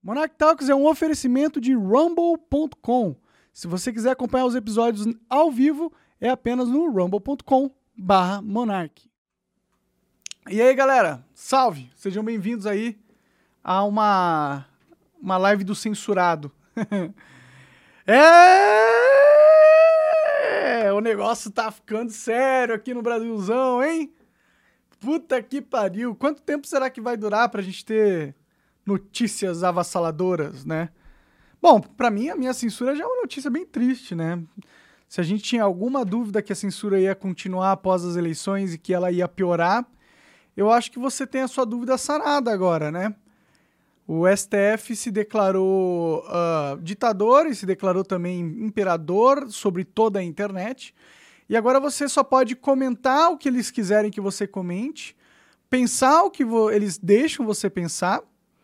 Monarch Talks é um oferecimento de rumble.com. Se você quiser acompanhar os episódios ao vivo, é apenas no rumble.com/monarch. E aí, galera, salve! Sejam bem-vindos aí a uma live do censurado. O negócio tá ficando sério aqui no Brasilzão, hein? Puta que pariu! Quanto tempo será que vai durar pra gente ter notícias avassaladoras, né? Bom, pra mim, a minha censura já é uma notícia bem triste, né? Se a gente tinha alguma dúvida que a censura ia continuar após as eleições e que ela ia piorar, eu acho que você tem a sua dúvida sanada agora, né? O STF se declarou ditador e se declarou também imperador sobre toda a internet. E agora você só pode comentar o que eles quiserem que você comente, pensar o que eles deixam você pensar.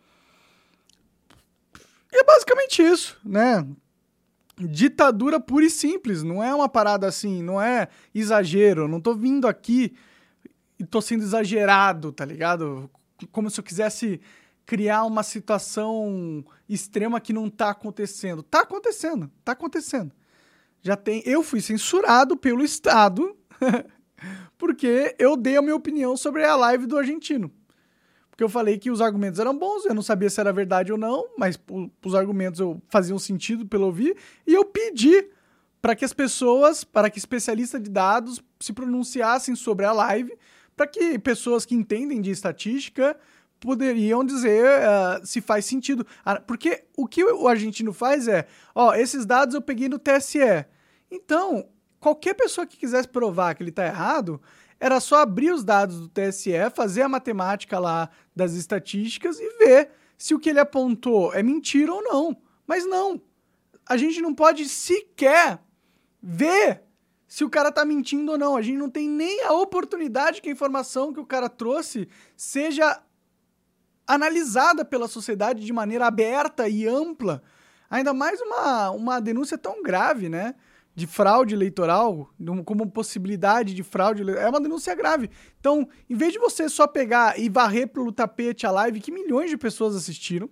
E é basicamente isso, né? Ditadura pura e simples, não é uma parada assim, não é exagero. Não tô vindo aqui e tô sendo exagerado, tá ligado? Como se eu quisesse criar uma situação extrema que não tá acontecendo. Tá acontecendo, tá acontecendo. Eu fui censurado pelo Estado porque eu dei a minha opinião sobre a live do argentino. Porque eu falei que os argumentos eram bons, eu não sabia se era verdade ou não, mas os argumentos faziam sentido pelo ouvir, e eu pedi para que especialistas de dados se pronunciassem sobre a live, para que pessoas que entendem de estatística poderiam dizer se faz sentido. Porque o que o argentino faz é, esses dados eu peguei no TSE. Então, qualquer pessoa que quisesse provar que ele está errado, era só abrir os dados do TSE, fazer a matemática lá das estatísticas e ver se o que ele apontou é mentira ou não. Mas não. A gente não pode sequer ver se o cara tá mentindo ou não. A gente não tem nem a oportunidade que a informação que o cara trouxe seja analisada pela sociedade de maneira aberta e ampla. Ainda mais uma denúncia tão grave, né? De fraude eleitoral, como possibilidade de fraude eleitoral, é uma denúncia grave. Então, em vez de você só pegar e varrer pelo tapete a live, que milhões de pessoas assistiram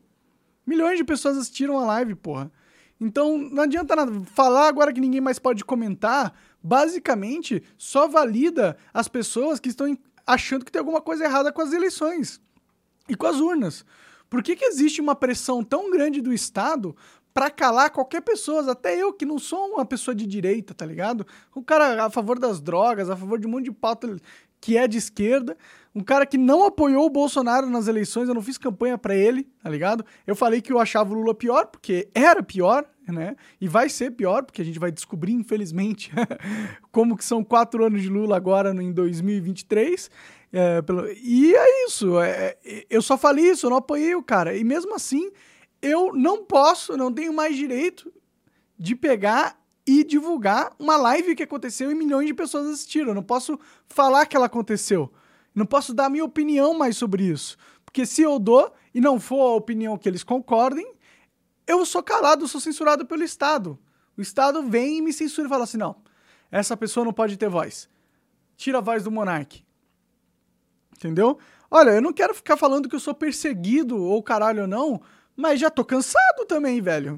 a live, porra. Então, não adianta nada. Falar agora que ninguém mais pode comentar, basicamente, só valida as pessoas que estão achando que tem alguma coisa errada com as eleições e com as urnas. Por que existe uma pressão tão grande do Estado pra calar qualquer pessoa, até eu que não sou uma pessoa de direita, tá ligado? Um cara a favor das drogas, a favor de um monte de pauta que é de esquerda, um cara que não apoiou o Bolsonaro nas eleições, eu não fiz campanha pra ele, tá ligado? Eu falei que eu achava o Lula pior, porque era pior, né? E vai ser pior, porque a gente vai descobrir, infelizmente, como que são 4 anos de Lula agora em 2023. E é isso, eu só falei isso, eu não apoiei o cara. E mesmo assim, eu não tenho mais direito de pegar e divulgar uma live que aconteceu e milhões de pessoas assistiram. Eu não posso falar que ela aconteceu. Não posso dar minha opinião mais sobre isso. Porque se eu dou e não for a opinião que eles concordem, eu sou calado, eu sou censurado pelo Estado. O Estado vem e me censura e fala assim, não, essa pessoa não pode ter voz. Tira a voz do Monark. Entendeu? Olha, eu não quero ficar falando que eu sou perseguido ou caralho ou não, mas já tô cansado também, velho.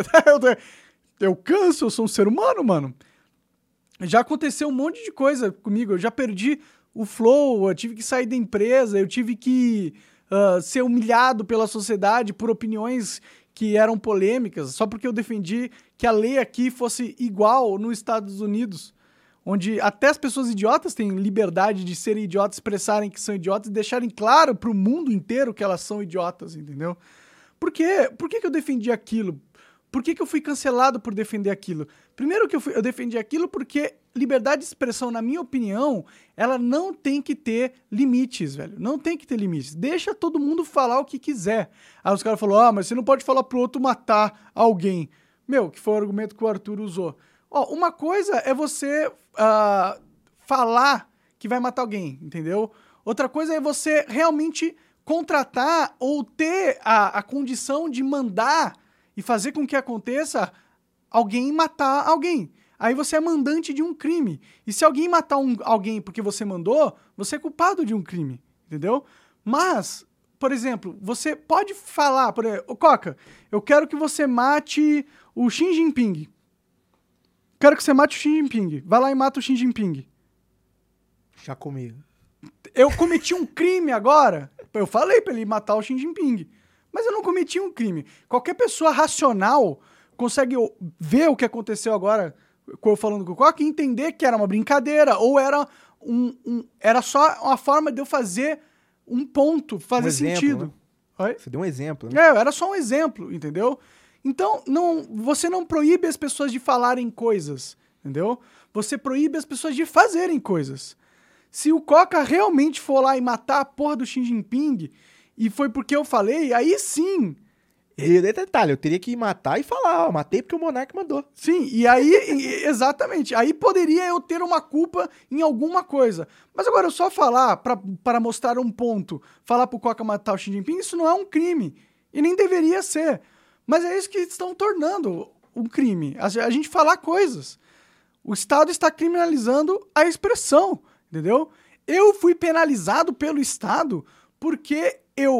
Eu canso, eu sou um ser humano, mano. Já aconteceu um monte de coisa comigo. Eu já perdi o flow, eu tive que sair da empresa, eu tive que ser humilhado pela sociedade por opiniões que eram polêmicas, só porque eu defendi que a lei aqui fosse igual nos Estados Unidos, onde até as pessoas idiotas têm liberdade de serem idiotas, expressarem que são idiotas e deixarem claro pro mundo inteiro que elas são idiotas, entendeu? Por quê? Por que eu defendi aquilo? Por que eu fui cancelado por defender aquilo? Primeiro que eu defendi aquilo porque liberdade de expressão, na minha opinião, ela não tem que ter limites, velho. Não tem que ter limites. Deixa todo mundo falar o que quiser. Aí os caras falaram, mas você não pode falar pro outro matar alguém. Que foi o argumento que o Arthur usou. Uma coisa é você falar que vai matar alguém, entendeu? Outra coisa é você realmente contratar ou ter a condição de mandar e fazer com que aconteça alguém matar alguém. Aí você é mandante de um crime. E se alguém matar alguém porque você mandou, você é culpado de um crime, entendeu? Mas por exemplo, você pode falar, por exemplo, Coca, eu quero que você mate o Xi Jinping. Quero que você mate o Xi Jinping. Vai lá e mata o Xi Jinping. Já comi. Eu cometi um crime agora. Eu falei pra ele matar o Xi Jinping. Mas eu não cometi um crime. Qualquer pessoa racional consegue ver o que aconteceu agora, eu falando com o Coca, e entender que era uma brincadeira, ou era era só uma forma de eu fazer um ponto, fazer sentido. Né? Você deu um exemplo, né? Era só um exemplo, entendeu? Então, você não proíbe as pessoas de falarem coisas, entendeu? Você proíbe as pessoas de fazerem coisas. Se o Coca realmente for lá e matar a porra do Xi Jinping, e foi porque eu falei, aí sim. E detalhe, eu teria que matar e falar, matei porque o Monark mandou. Sim, e aí, exatamente, aí poderia eu ter uma culpa em alguma coisa. Mas agora eu só falar, para mostrar um ponto, falar pro Coca matar o Xi Jinping, isso não é um crime. E nem deveria ser. Mas é isso que estão tornando um crime. A gente falar coisas. O Estado está criminalizando a expressão, entendeu? Eu fui penalizado pelo Estado porque eu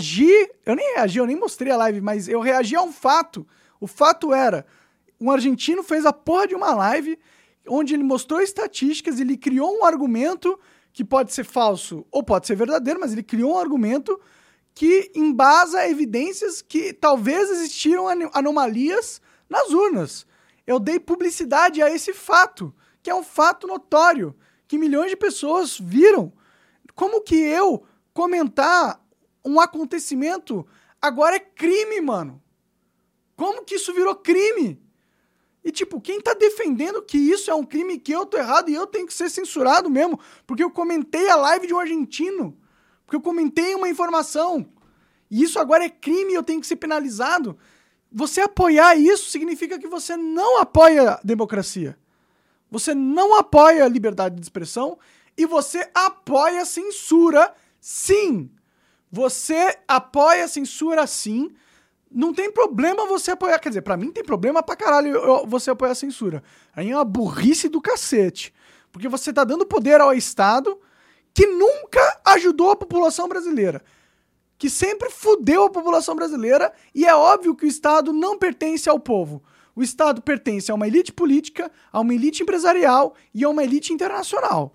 nem mostrei a live, mas eu reagi a um fato. O fato era, um argentino fez a porra de uma live onde ele mostrou estatísticas, ele criou um argumento que pode ser falso ou pode ser verdadeiro, mas ele criou um argumento que embasa evidências que talvez existiram anomalias nas urnas. Eu dei publicidade a esse fato, que é um fato notório, que milhões de pessoas viram. Como que eu comentar um acontecimento agora é crime, mano? Como que isso virou crime? E tipo, quem tá defendendo que isso é um crime, que eu tô errado e eu tenho que ser censurado mesmo, porque eu comentei a live de um argentino, porque eu comentei uma informação, e isso agora é crime e eu tenho que ser penalizado. Você apoiar isso significa que você não apoia a democracia. Você não apoia a liberdade de expressão e você apoia a censura, sim. Você apoia a censura, sim. Não tem problema você apoiar. Quer dizer, pra mim tem problema pra caralho você apoiar a censura. Aí é uma burrice do cacete. Porque você tá dando poder ao Estado que nunca ajudou a população brasileira. Que sempre fudeu a população brasileira. E é óbvio que o Estado não pertence ao povo. O Estado pertence a uma elite política, a uma elite empresarial e a uma elite internacional.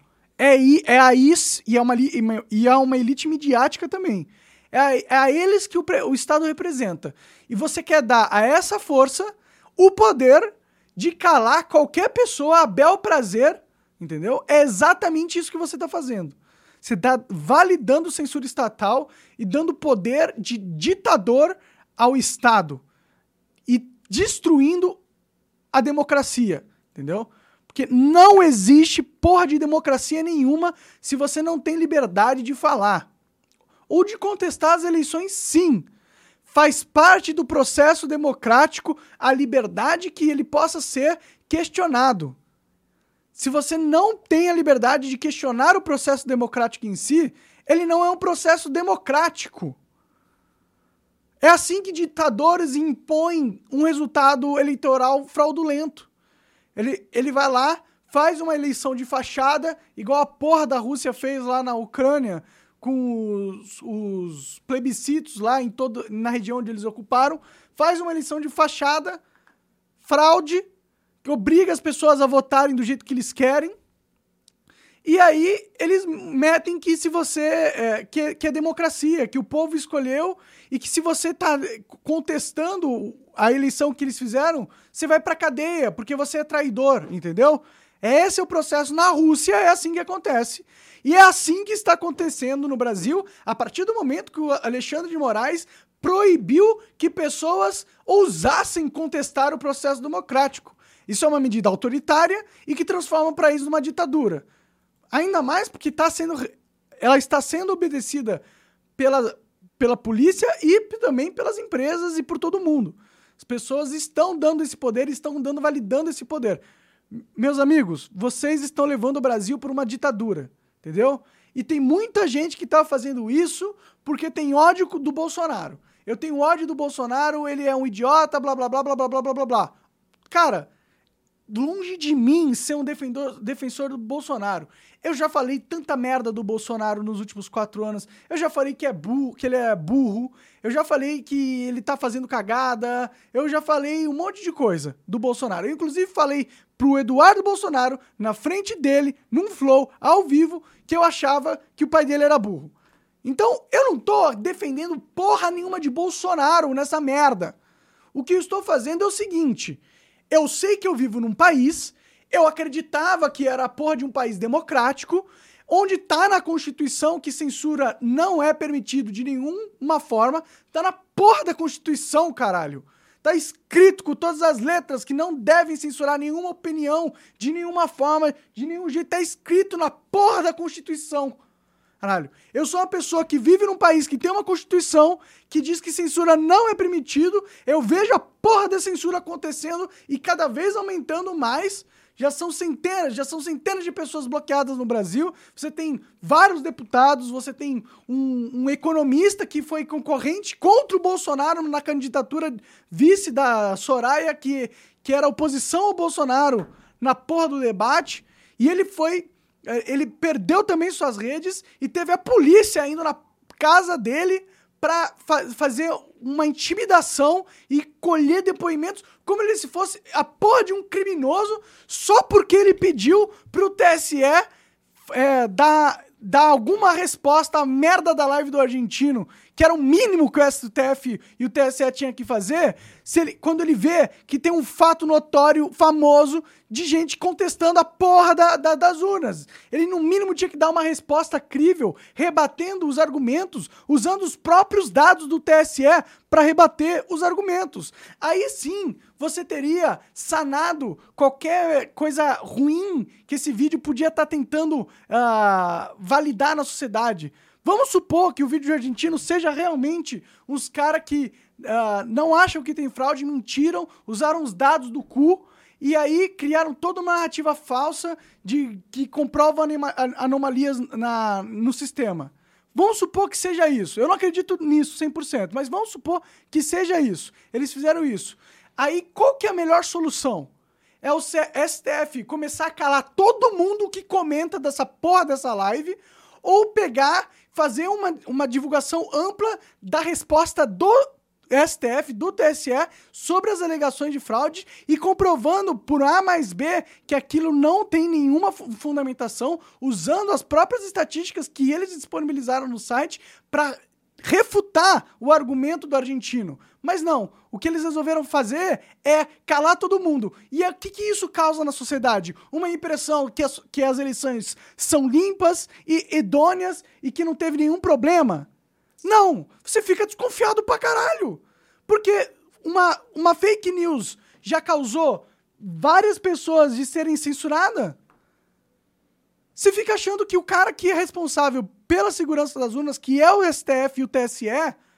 E a uma elite midiática também. É a eles que o Estado representa. E você quer dar a essa força o poder de calar qualquer pessoa a bel prazer, entendeu? É exatamente isso que você está fazendo. Você está validando censura estatal e dando poder de ditador ao Estado. E destruindo a democracia, entendeu? Porque não existe porra de democracia nenhuma se você não tem liberdade de falar. Ou de contestar as eleições, sim. Faz parte do processo democrático a liberdade que ele possa ser questionado. Se você não tem a liberdade de questionar o processo democrático em si, ele não é um processo democrático. É assim que ditadores impõem um resultado eleitoral fraudulento. Ele vai lá, faz uma eleição de fachada, igual a porra da Rússia fez lá na Ucrânia, com os plebiscitos lá na região onde eles ocuparam, faz uma eleição de fachada, fraude, que obriga as pessoas a votarem do jeito que eles querem, e aí eles metem que se você que é democracia, que o povo escolheu, e que se você tá contestando a eleição que eles fizeram, você vai pra cadeia, porque você é traidor, entendeu? Esse é o processo na Rússia, é assim que acontece. E é assim que está acontecendo no Brasil, a partir do momento que o Alexandre de Moraes proibiu que pessoas ousassem contestar o processo democrático. Isso é uma medida autoritária e que transforma o país numa ditadura. Ainda mais porque ela está sendo obedecida pela polícia e também pelas empresas e por todo mundo. As pessoas estão dando esse poder, validando esse poder. Meus amigos, vocês estão levando o Brasil por uma ditadura, entendeu? E tem muita gente que está fazendo isso porque tem ódio do Bolsonaro. Eu tenho ódio do Bolsonaro, ele é um idiota, blá, blá, blá, blá, blá, blá, blá, blá. Cara, longe de mim ser um defensor do Bolsonaro. Eu já falei tanta merda do Bolsonaro nos últimos 4 anos. Eu já falei que ele é burro. Eu já falei que ele tá fazendo cagada. Eu já falei um monte de coisa do Bolsonaro. Eu, inclusive, falei pro Eduardo Bolsonaro, na frente dele, num flow, ao vivo, que eu achava que o pai dele era burro. Então, eu não tô defendendo porra nenhuma de Bolsonaro nessa merda. O que eu estou fazendo é o seguinte: eu sei que eu vivo num país, eu acreditava que era a porra de um país democrático, onde tá na Constituição que censura não é permitido de nenhuma forma, tá na porra da Constituição, caralho. Tá escrito com todas as letras que não devem censurar nenhuma opinião, de nenhuma forma, de nenhum jeito, tá escrito na porra da Constituição. Caralho, eu sou uma pessoa que vive num país que tem uma Constituição que diz que censura não é permitido, eu vejo a porra da censura acontecendo e cada vez aumentando mais. Já são centenas de pessoas bloqueadas no Brasil. Você tem vários deputados, você tem um economista que foi concorrente contra o Bolsonaro na candidatura vice da Soraya, que era oposição ao Bolsonaro na porra do debate, e ele perdeu também suas redes e teve a polícia indo na casa dele para fazer uma intimidação e colher depoimentos como se fosse a porra de um criminoso só porque ele pediu pro TSE dar alguma resposta à merda da live do argentino, que era o mínimo que o STF e o TSE tinham que fazer, quando ele vê que tem um fato notório, famoso, de gente contestando a porra das urnas. Ele, no mínimo, tinha que dar uma resposta crível, rebatendo os argumentos, usando os próprios dados do TSE para rebater os argumentos. Aí sim, você teria sanado qualquer coisa ruim que esse vídeo podia estar tentando validar na sociedade. Vamos supor que o vídeo argentino seja realmente uns caras que não acham que tem fraude, mentiram, usaram os dados do cu e aí criaram toda uma narrativa falsa que comprova anomalias no sistema. Vamos supor que seja isso. Eu não acredito nisso 100%, mas vamos supor que seja isso. Eles fizeram isso. Aí, qual que é a melhor solução? É o STF começar a calar todo mundo que comenta dessa porra dessa live, ou fazer uma divulgação ampla da resposta do STF, do TSE, sobre as alegações de fraude e comprovando por A mais B que aquilo não tem nenhuma fundamentação, usando as próprias estatísticas que eles disponibilizaram no site para refutar o argumento do argentino. Mas não, o que eles resolveram fazer é calar todo mundo. E o que isso causa na sociedade? Uma impressão que as eleições são limpas e idôneas e que não teve nenhum problema. Não, você fica desconfiado pra caralho. Porque uma fake news já causou várias pessoas de serem censuradas. Você fica achando que o cara que é responsável pela segurança das urnas, que é o STF e o TSE,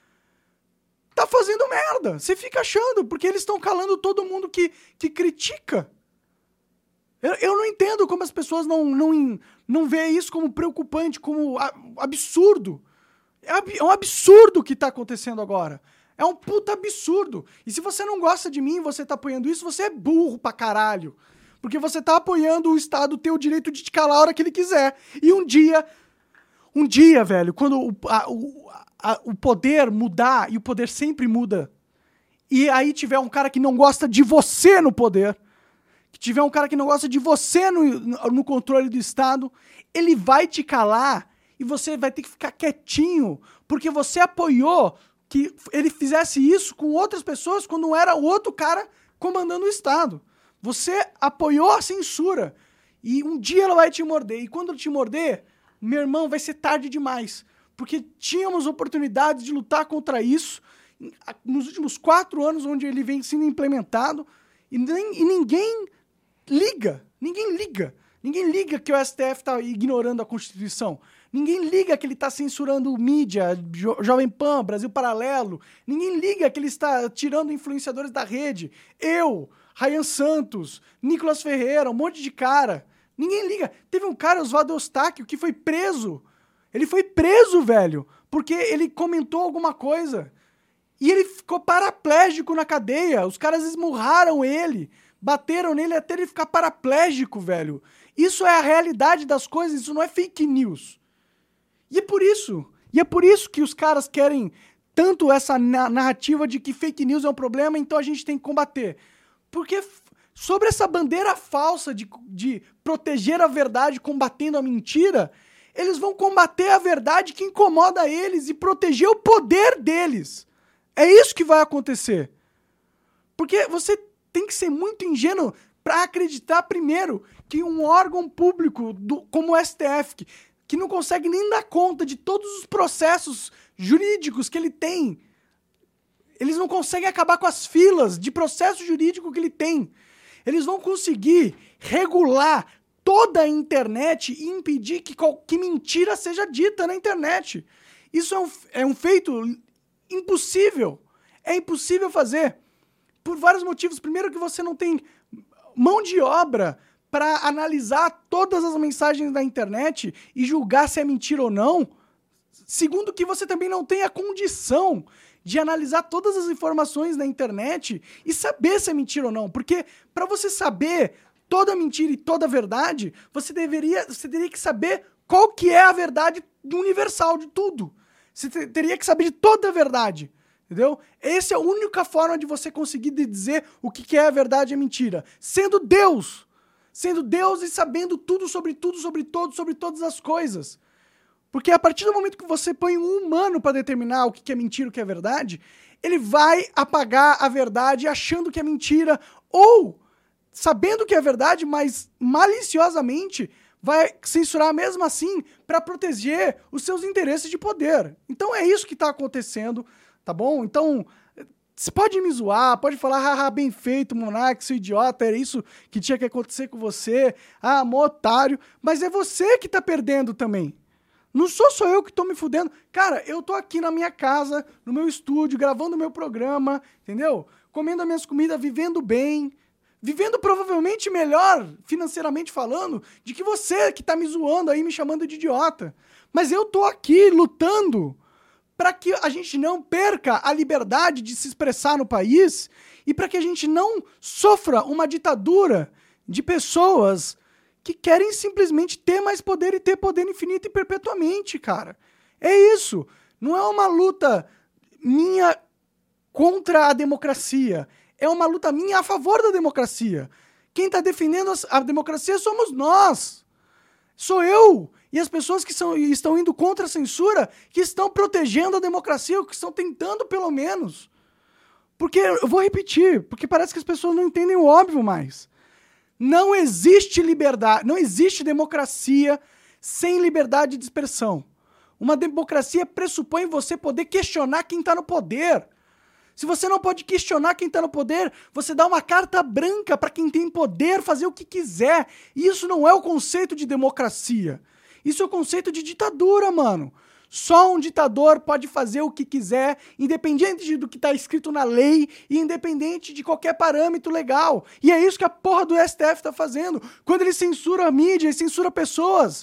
tá fazendo merda. Você fica achando, porque eles estão calando todo mundo que critica. Eu não entendo como as pessoas não veem isso como preocupante, como absurdo. É um absurdo o que tá acontecendo agora. É um puta absurdo. E se você não gosta de mim e você tá apoiando isso, você é burro pra caralho. Porque você tá apoiando o Estado ter o direito de te calar a hora que ele quiser. E um dia, velho, quando o poder mudar, e o poder sempre muda, e aí tiver um cara que não gosta de você no poder, que tiver um cara que não gosta de você no controle do Estado, ele vai te calar e você vai ter que ficar quietinho, porque você apoiou que ele fizesse isso com outras pessoas quando era o outro cara comandando o Estado. Você apoiou a censura e um dia ela vai te morder. E quando te morder, meu irmão, vai ser tarde demais. Porque tínhamos oportunidade de lutar contra isso nos últimos 4 anos, onde ele vem sendo implementado, e ninguém liga. Ninguém liga que o STF está ignorando a Constituição. Ninguém liga que ele está censurando mídia, Jovem Pan, Brasil Paralelo. Ninguém liga que ele está tirando influenciadores da rede. Eu, Ryan Santos, Nicolas Ferreira, um monte de cara. Ninguém liga. Teve um cara, Oswaldo Eustáquio, que foi preso. Ele foi preso, velho, porque ele comentou alguma coisa. E ele ficou paraplégico na cadeia. Os caras esmurraram ele. bateram nele até ele ficar paraplégico, velho. Isso é a realidade das coisas, isso não é fake news. E é por isso que os caras querem tanto essa narrativa de que fake news é um problema, então a gente tem que combater. Porque sobre essa bandeira falsa de proteger a verdade combatendo a mentira, eles vão combater a verdade que incomoda eles e proteger o poder deles. É isso que vai acontecer. Porque você tem que ser muito ingênuo para acreditar, primeiro, que um órgão público como o STF, que não consegue nem dar conta de todos os processos jurídicos que ele tem, eles não conseguem acabar com as filas de processo jurídico que ele tem. Eles vão conseguir regular toda a internet e impedir que mentira seja dita na internet. Isso é um feito impossível. É impossível fazer. Por vários motivos. Primeiro, que você não tem mão de obra para analisar todas as mensagens da internet e julgar se é mentira ou não. Segundo, que você também não tem a condição de analisar todas as informações da internet e saber se é mentira ou não. Porque para você saber toda mentira e toda verdade, você teria que saber qual que é a verdade universal de tudo. Você teria que saber de toda a verdade. Entendeu? Essa é a única forma de você conseguir dizer o que é a verdade e a mentira. Sendo Deus. Sendo Deus e sabendo tudo, sobre todos, sobre todas as coisas. Porque a partir do momento que você põe um humano para determinar o que é mentira e o que é verdade, ele vai apagar a verdade achando que é mentira, ou sabendo que é verdade, mas maliciosamente vai censurar mesmo assim para proteger os seus interesses de poder. Então é isso que está acontecendo, tá bom? Então, você pode me zoar, pode falar, haha, bem feito, Monark, seu idiota, era isso que tinha que acontecer com você, mó otário, mas é você que tá perdendo também. Não sou só eu que tô me fudendo. Cara, eu tô aqui na minha casa, no meu estúdio, gravando o meu programa, entendeu? Comendo as minhas comidas, vivendo bem, vivendo provavelmente melhor, financeiramente falando, de que você que tá me zoando aí, me chamando de idiota. Mas eu tô aqui lutando para que a gente não perca a liberdade de se expressar no país e para que a gente não sofra uma ditadura de pessoas que querem simplesmente ter mais poder e ter poder infinito e perpetuamente, cara. É isso. Não é uma luta minha contra a democracia. É uma luta minha a favor da democracia. Quem está defendendo a democracia somos nós. Sou eu e as pessoas que estão indo contra a censura, que estão protegendo a democracia, ou que estão tentando, pelo menos. Porque, eu vou repetir, porque parece que as pessoas não entendem o óbvio mais. Não existe liberdade, não existe democracia sem liberdade de expressão. Uma democracia pressupõe você poder questionar quem está no poder. Se você não pode questionar quem está no poder, você dá uma carta branca para quem tem poder fazer o que quiser. E isso não é o conceito de democracia. Isso é o conceito de ditadura, mano. Só um ditador pode fazer o que quiser, independente do que está escrito na lei e independente de qualquer parâmetro legal. E é isso que a porra do STF está fazendo, quando ele censura a mídia e censura pessoas.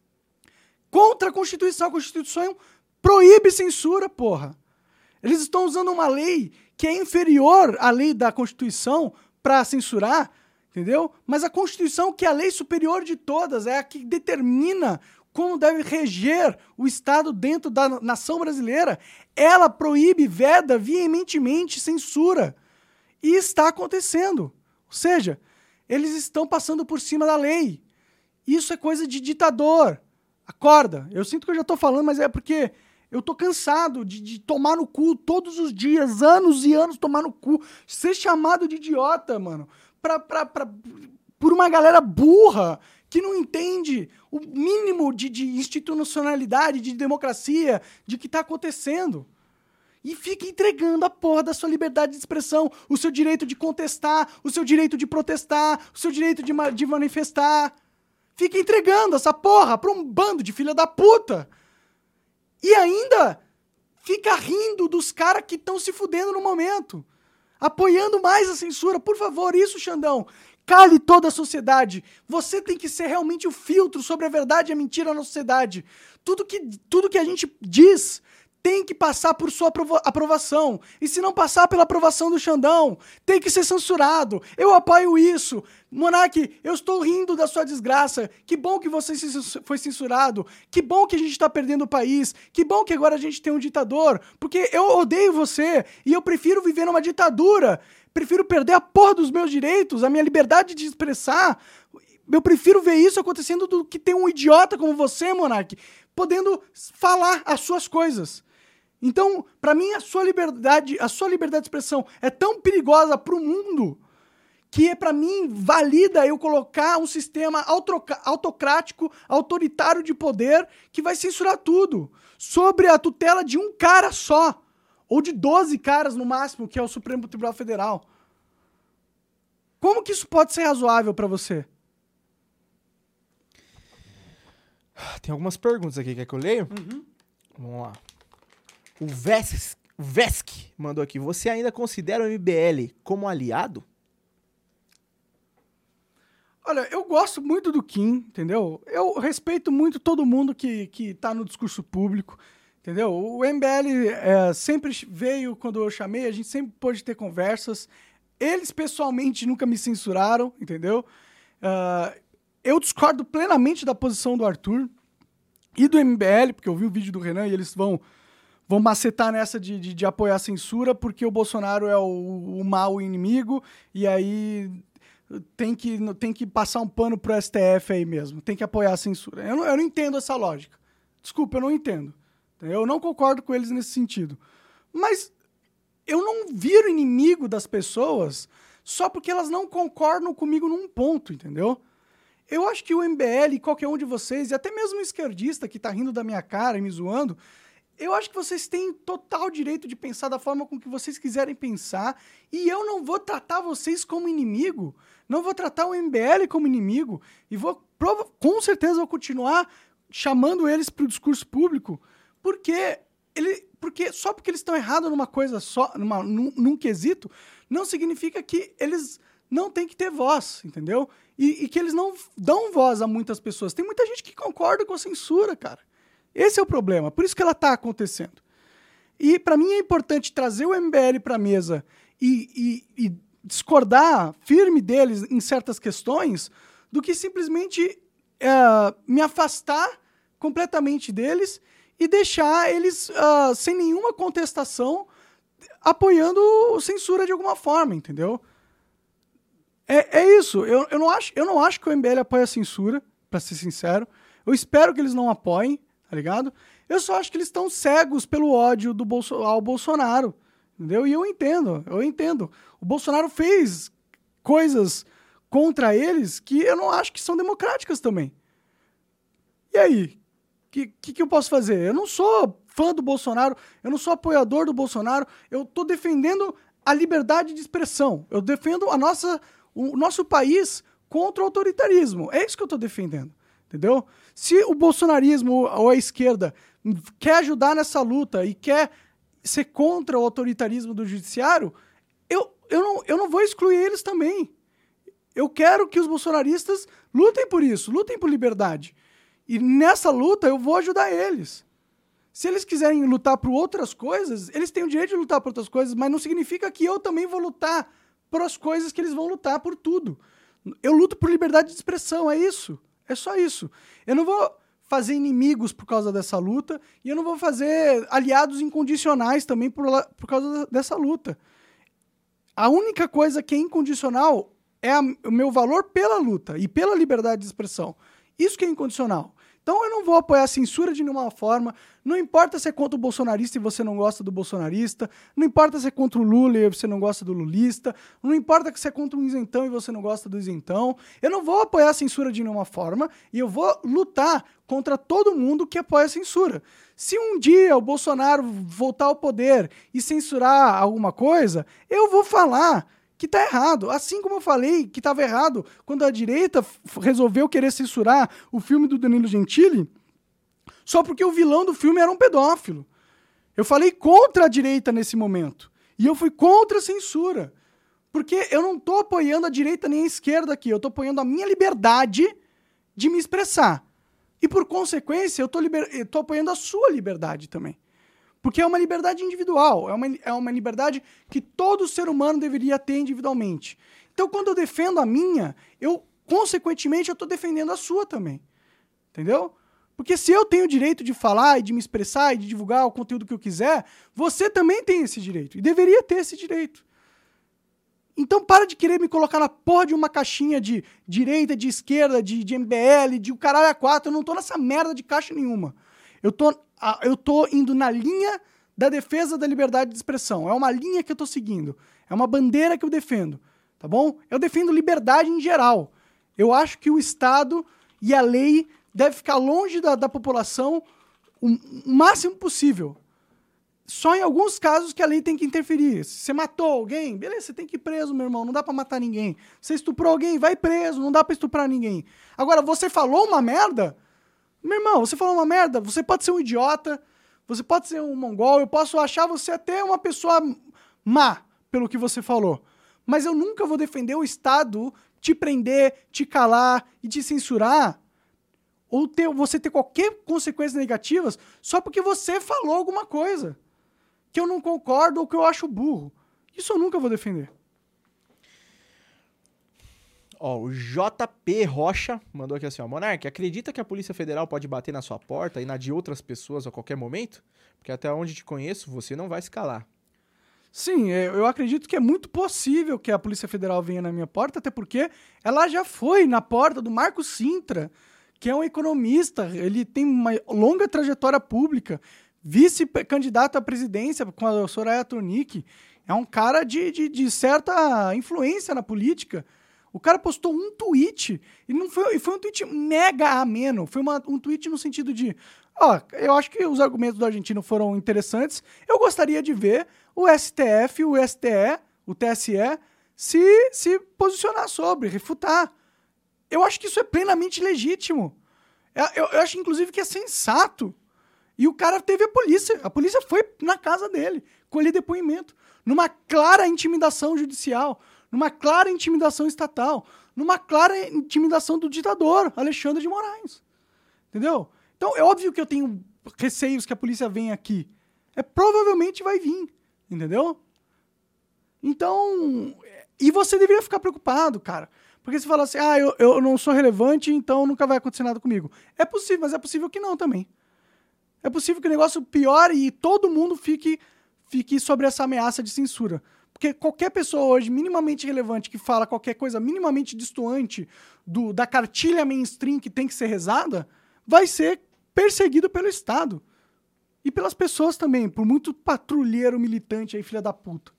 Contra a Constituição. A Constituição proíbe censura, porra. Eles estão usando uma lei que é inferior à lei da Constituição para censurar, entendeu? Mas a Constituição, que é a lei superior de todas, é a que determina como deve reger o Estado dentro da nação brasileira, ela proíbe, veda veementemente, censura. E está acontecendo. Ou seja, eles estão passando por cima da lei. Isso é coisa de ditador. Acorda. Eu sinto que eu já estou falando, mas é porque eu tô cansado de tomar no cu todos os dias, anos e anos tomar no cu, ser chamado de idiota, mano, por uma galera burra que não entende o mínimo de institucionalidade, de democracia, de que tá acontecendo. E fica entregando a porra da sua liberdade de expressão, o seu direito de contestar, o seu direito de protestar, o seu direito de manifestar. Fica entregando essa porra pra um bando de filha da puta. E ainda fica rindo dos caras que estão se fudendo no momento. Apoiando mais a censura. Por favor, isso, Xandão. Cale toda a sociedade. Você tem que ser realmente o filtro sobre a verdade e a mentira na sociedade. Tudo que a gente diz tem que passar por sua aprovação. E se não passar pela aprovação do Xandão, tem que ser censurado. Eu apoio isso. Monark, eu estou rindo da sua desgraça. Que bom que você foi censurado. Que bom que a gente está perdendo o país. Que bom que agora a gente tem um ditador. Porque eu odeio você e eu prefiro viver numa ditadura. Prefiro perder a porra dos meus direitos, a minha liberdade de expressar. Eu prefiro ver isso acontecendo do que ter um idiota como você, Monark, podendo falar as suas coisas. Então, pra mim, a sua liberdade de expressão é tão perigosa pro mundo que, pra mim, valida eu colocar um sistema autocrático, autoritário de poder que vai censurar tudo, sobre a tutela de um cara só, ou de 12 caras no máximo, que é o Supremo Tribunal Federal. Como que isso pode ser razoável pra você? Tem algumas perguntas aqui, quer que eu leio? Uhum. Vamos lá. O Vesk mandou aqui. Você ainda considera o MBL como aliado? Olha, eu gosto muito do Kim, entendeu? Eu respeito muito todo mundo que tá no discurso público, entendeu? O MBL sempre veio quando eu chamei, a gente sempre pôde ter conversas. Eles, pessoalmente, nunca me censuraram, entendeu? Eu discordo plenamente da posição do Arthur e do MBL, porque eu vi o vídeo do Renan e eles vão macetar nessa de apoiar a censura, porque o Bolsonaro é o mau inimigo, e aí tem que passar um pano pro STF aí mesmo, tem que apoiar a censura. Eu não entendo essa lógica. Desculpa, eu não entendo. Eu não concordo com eles nesse sentido. Mas eu não viro inimigo das pessoas só porque elas não concordam comigo num ponto, entendeu? Eu acho que o MBL, qualquer um de vocês, e até mesmo o esquerdista que tá rindo da minha cara e me zoando, eu acho que vocês têm total direito de pensar da forma com que vocês quiserem pensar, e eu não vou tratar vocês como inimigo, não vou tratar o MBL como inimigo, e com certeza vou continuar chamando eles para o discurso público, porque só porque eles estão errados numa coisa só, num quesito, não significa que eles não têm que ter voz, entendeu? E que eles não dão voz a muitas pessoas. Tem muita gente que concorda com a censura, cara. Esse é o problema, por isso que ela está acontecendo. E para mim é importante trazer o MBL para a mesa e discordar firme deles em certas questões do que simplesmente me afastar completamente deles e deixar eles sem nenhuma contestação apoiando censura de alguma forma, entendeu? É isso. Eu não acho que o MBL apoia a censura, para ser sincero. Eu espero que eles não apoiem, tá ligado? Eu só acho que eles estão cegos pelo ódio ao Bolsonaro, entendeu? E eu entendo. O Bolsonaro fez coisas contra eles que eu não acho que são democráticas também. E aí? O que eu posso fazer? Eu não sou fã do Bolsonaro, eu não sou apoiador do Bolsonaro, eu tô defendendo a liberdade de expressão. Eu defendo o nosso país contra o autoritarismo. É isso que eu tô defendendo. Entendeu? Se o bolsonarismo ou a esquerda quer ajudar nessa luta e quer ser contra o autoritarismo do judiciário, eu não vou excluir eles também. Eu quero que os bolsonaristas lutem por isso, lutem por liberdade. E nessa luta eu vou ajudar eles. Se eles quiserem lutar por outras coisas, eles têm o direito de lutar por outras coisas, mas não significa que eu também vou lutar por as coisas que eles vão lutar por tudo. Eu luto por liberdade de expressão, é isso. É só isso. Eu não vou fazer inimigos por causa dessa luta e eu não vou fazer aliados incondicionais também por causa dessa luta. A única coisa que é incondicional é o meu valor pela luta e pela liberdade de expressão. Isso que é incondicional. Então eu não vou apoiar a censura de nenhuma forma, não importa se é contra o bolsonarista e você não gosta do bolsonarista, não importa se é contra o Lula e você não gosta do lulista, não importa se é contra um isentão e você não gosta do isentão, eu não vou apoiar a censura de nenhuma forma e eu vou lutar contra todo mundo que apoia a censura. Se um dia o Bolsonaro voltar ao poder e censurar alguma coisa, eu vou falar que tá errado. Assim como eu falei que estava errado quando a direita resolveu querer censurar o filme do Danilo Gentili só porque o vilão do filme era um pedófilo. Eu falei contra a direita nesse momento. E eu fui contra a censura. Porque eu não tô apoiando a direita nem a esquerda aqui. Eu tô apoiando a minha liberdade de me expressar. E por consequência, eu tô apoiando a sua liberdade também. Porque é uma liberdade individual, é uma liberdade que todo ser humano deveria ter individualmente. Então, quando eu defendo a minha, consequentemente, eu estou defendendo a sua também. Entendeu? Porque se eu tenho o direito de falar e de me expressar e de divulgar o conteúdo que eu quiser, você também tem esse direito. E deveria ter esse direito. Então para de querer me colocar na porra de uma caixinha de direita, de esquerda, de MBL, de o caralho a quatro. Eu não tô nessa merda de caixa nenhuma. Eu tô indo na linha da defesa da liberdade de expressão. É uma linha que eu tô seguindo. É uma bandeira que eu defendo. Tá bom? Eu defendo liberdade em geral. Eu acho que o Estado e a lei deve ficar longe da população o máximo possível. Só em alguns casos que a lei tem que interferir. Se você matou alguém, beleza, você tem que ir preso, meu irmão. Não dá pra matar ninguém. Você estuprou alguém, vai preso. Não dá pra estuprar ninguém. Agora, você falou uma merda? Meu irmão, você falou uma merda. Você pode ser um idiota. Você pode ser um mongol. Eu posso achar você até uma pessoa má pelo que você falou. Mas eu nunca vou defender o Estado te prender, te calar e te censurar ou você ter qualquer consequência negativa só porque você falou alguma coisa que eu não concordo ou que eu acho burro. Isso eu nunca vou defender. Ó, o JP Rocha mandou aqui assim, ó. Monark, acredita que a Polícia Federal pode bater na sua porta e na de outras pessoas a qualquer momento? Porque até onde te conheço, você não vai se calar. Sim, eu acredito que é muito possível que a Polícia Federal venha na minha porta, até porque ela já foi na porta do Marco Sintra, que é um economista, ele tem uma longa trajetória pública, vice-candidato à presidência com a Soraya Tronic, é um cara de certa influência na política. O cara postou um tweet, e foi um tweet mega ameno, foi um tweet no sentido de, eu acho que os argumentos do argentino foram interessantes, eu gostaria de ver o STF, o STE, o TSE, se posicionar sobre, refutar. Eu acho que isso é plenamente legítimo. Eu acho, inclusive, que é sensato. E o cara teve a polícia foi na casa dele, colher depoimento, numa clara intimidação judicial, numa clara intimidação estatal, numa clara intimidação do ditador, Alexandre de Moraes. Entendeu? Então, é óbvio que eu tenho receios que a polícia venha aqui. Provavelmente vai vir, entendeu? Então, e você deveria ficar preocupado, cara. Porque você fala assim, eu não sou relevante, então nunca vai acontecer nada comigo. É possível, mas é possível que não também. É possível que o negócio piore e todo mundo fique sobre essa ameaça de censura. Porque qualquer pessoa hoje minimamente relevante que fala qualquer coisa minimamente distoante da cartilha mainstream que tem que ser rezada, vai ser perseguido pelo Estado. E pelas pessoas também, por muito patrulheiro militante aí, filha da puta.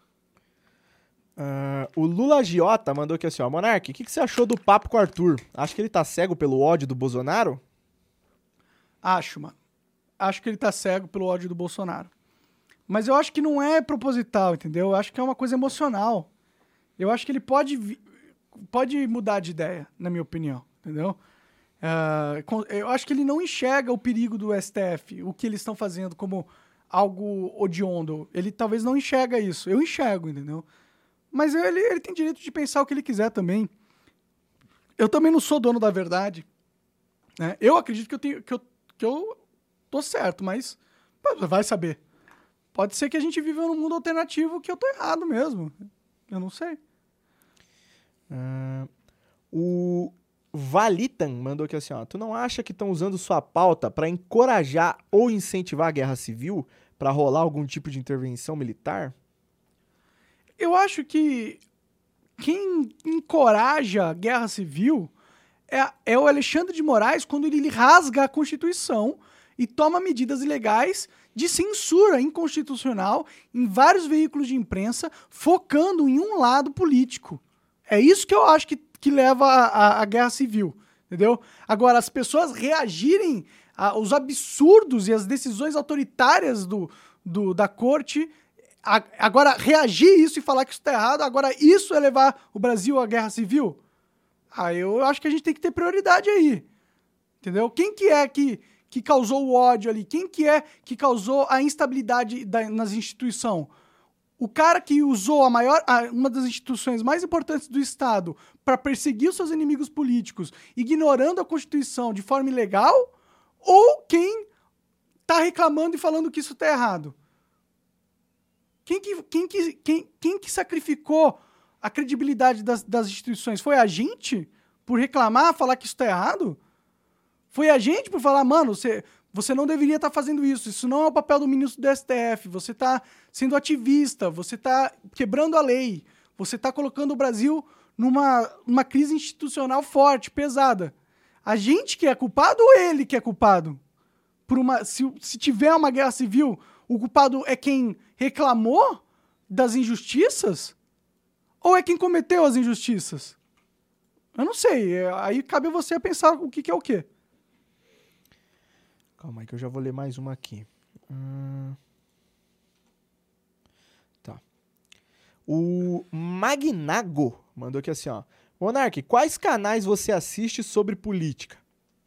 O Lula Giota mandou aqui assim, ó. Monark, o que você achou do papo com o Arthur? Acha que ele tá cego pelo ódio do Bolsonaro? Acho, mano. Acho que ele tá cego pelo ódio do Bolsonaro. Mas eu acho que não é proposital, entendeu? Eu acho que é uma coisa emocional. Eu acho que ele pode mudar de ideia, na minha opinião, entendeu? Eu acho que ele não enxerga o perigo do STF, o que eles estão fazendo como algo odiondo. Ele talvez não enxerga isso. Eu enxergo, entendeu? Mas ele tem direito de pensar o que ele quiser também. Eu também não sou dono da verdade. Né? Eu acredito que eu tô certo, mas vai saber. Pode ser que a gente viva num mundo alternativo que eu tô errado mesmo. Eu não sei. O Valitan mandou aqui assim, ó. Tu não acha que estão usando sua pauta para encorajar ou incentivar a guerra civil? Para rolar algum tipo de intervenção militar? Eu acho que quem encoraja a guerra civil é o Alexandre de Moraes quando ele rasga a Constituição e toma medidas ilegais de censura inconstitucional em vários veículos de imprensa, focando em um lado político. É isso que eu acho que leva à guerra civil, entendeu? Agora, as pessoas reagirem aos absurdos e às decisões autoritárias da corte, agora reagir isso e falar que isso está errado, agora isso é levar o Brasil à guerra civil? Eu acho que a gente tem que ter prioridade aí, entendeu? Quem que é que causou o ódio ali? Quem que é que causou a instabilidade nas instituições? O cara que usou uma das instituições mais importantes do Estado para perseguir os seus inimigos políticos, ignorando a Constituição de forma ilegal, ou quem tá reclamando e falando que isso tá errado? Quem que sacrificou a credibilidade das instituições? Foi a gente por reclamar, falar que isso tá errado? Foi a gente por falar, mano, você não deveria estar fazendo isso. Isso não é o papel do ministro do STF. Você tá sendo ativista, você tá quebrando a lei. Você tá colocando o Brasil numa crise institucional forte, pesada. A gente que é culpado ou ele que é culpado? Se tiver uma guerra civil, o culpado é quem reclamou das injustiças? Ou é quem cometeu as injustiças? Eu não sei. Aí cabe a você pensar o que é o quê. Calma aí que eu já vou ler mais uma aqui. Tá. O Magnago mandou aqui assim, ó. Monark, quais canais você assiste sobre política?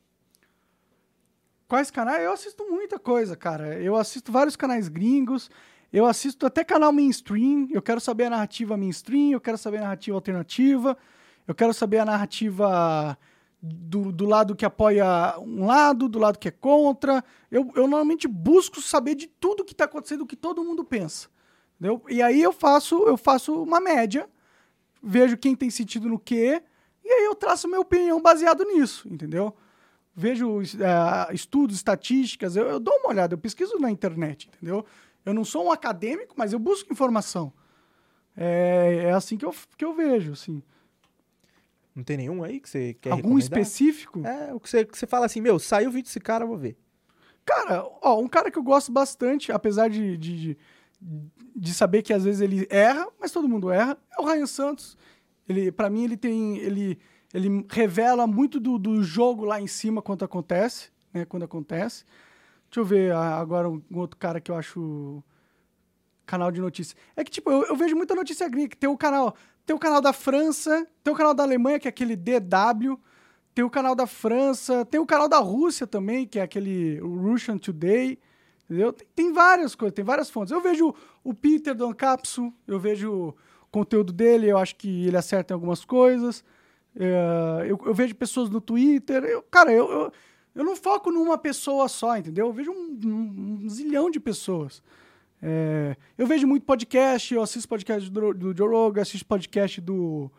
Quais canais? Eu assisto muita coisa, cara. Eu assisto vários canais gringos, eu assisto até canal mainstream, eu quero saber a narrativa mainstream, eu quero saber a narrativa alternativa, eu quero saber a narrativa do lado que apoia um lado, do lado que é contra. Eu normalmente busco saber de tudo que está acontecendo, o que todo mundo pensa. Entendeu? E aí eu faço uma média, vejo quem tem sentido no quê, e aí eu traço minha opinião baseado nisso, entendeu? Vejo estudos, estatísticas, eu dou uma olhada, eu pesquiso na internet, entendeu? Eu não sou um acadêmico, mas eu busco informação. É assim que eu vejo, assim. Não tem nenhum aí que você quer Algum recomendar? específico? O que você fala assim, meu, saiu o vídeo desse cara, eu vou ver. Cara, um cara que eu gosto bastante, apesar de saber que às vezes ele erra, mas todo mundo erra, é o Ryan Santos. Pra mim, ele revela muito do jogo lá em cima quando acontece, né? Quando acontece. Deixa eu ver agora um outro cara que eu acho canal de notícias. É que, tipo, eu vejo muita notícia gringa, que tem o canal da França, tem o canal da Alemanha, que é aquele DW, tem o canal da França, tem o canal da Rússia também, que é aquele Russian Today, entendeu? Tem várias coisas, tem várias fontes. Eu vejo o Peter do Ancapsu, eu vejo o conteúdo dele, eu acho que ele acerta em algumas coisas. Eu vejo pessoas no Twitter. Eu não foco numa pessoa só, entendeu? Eu vejo um zilhão de pessoas. Eu vejo muito podcast, eu assisto podcast do Joe Rogan, assisto podcast do...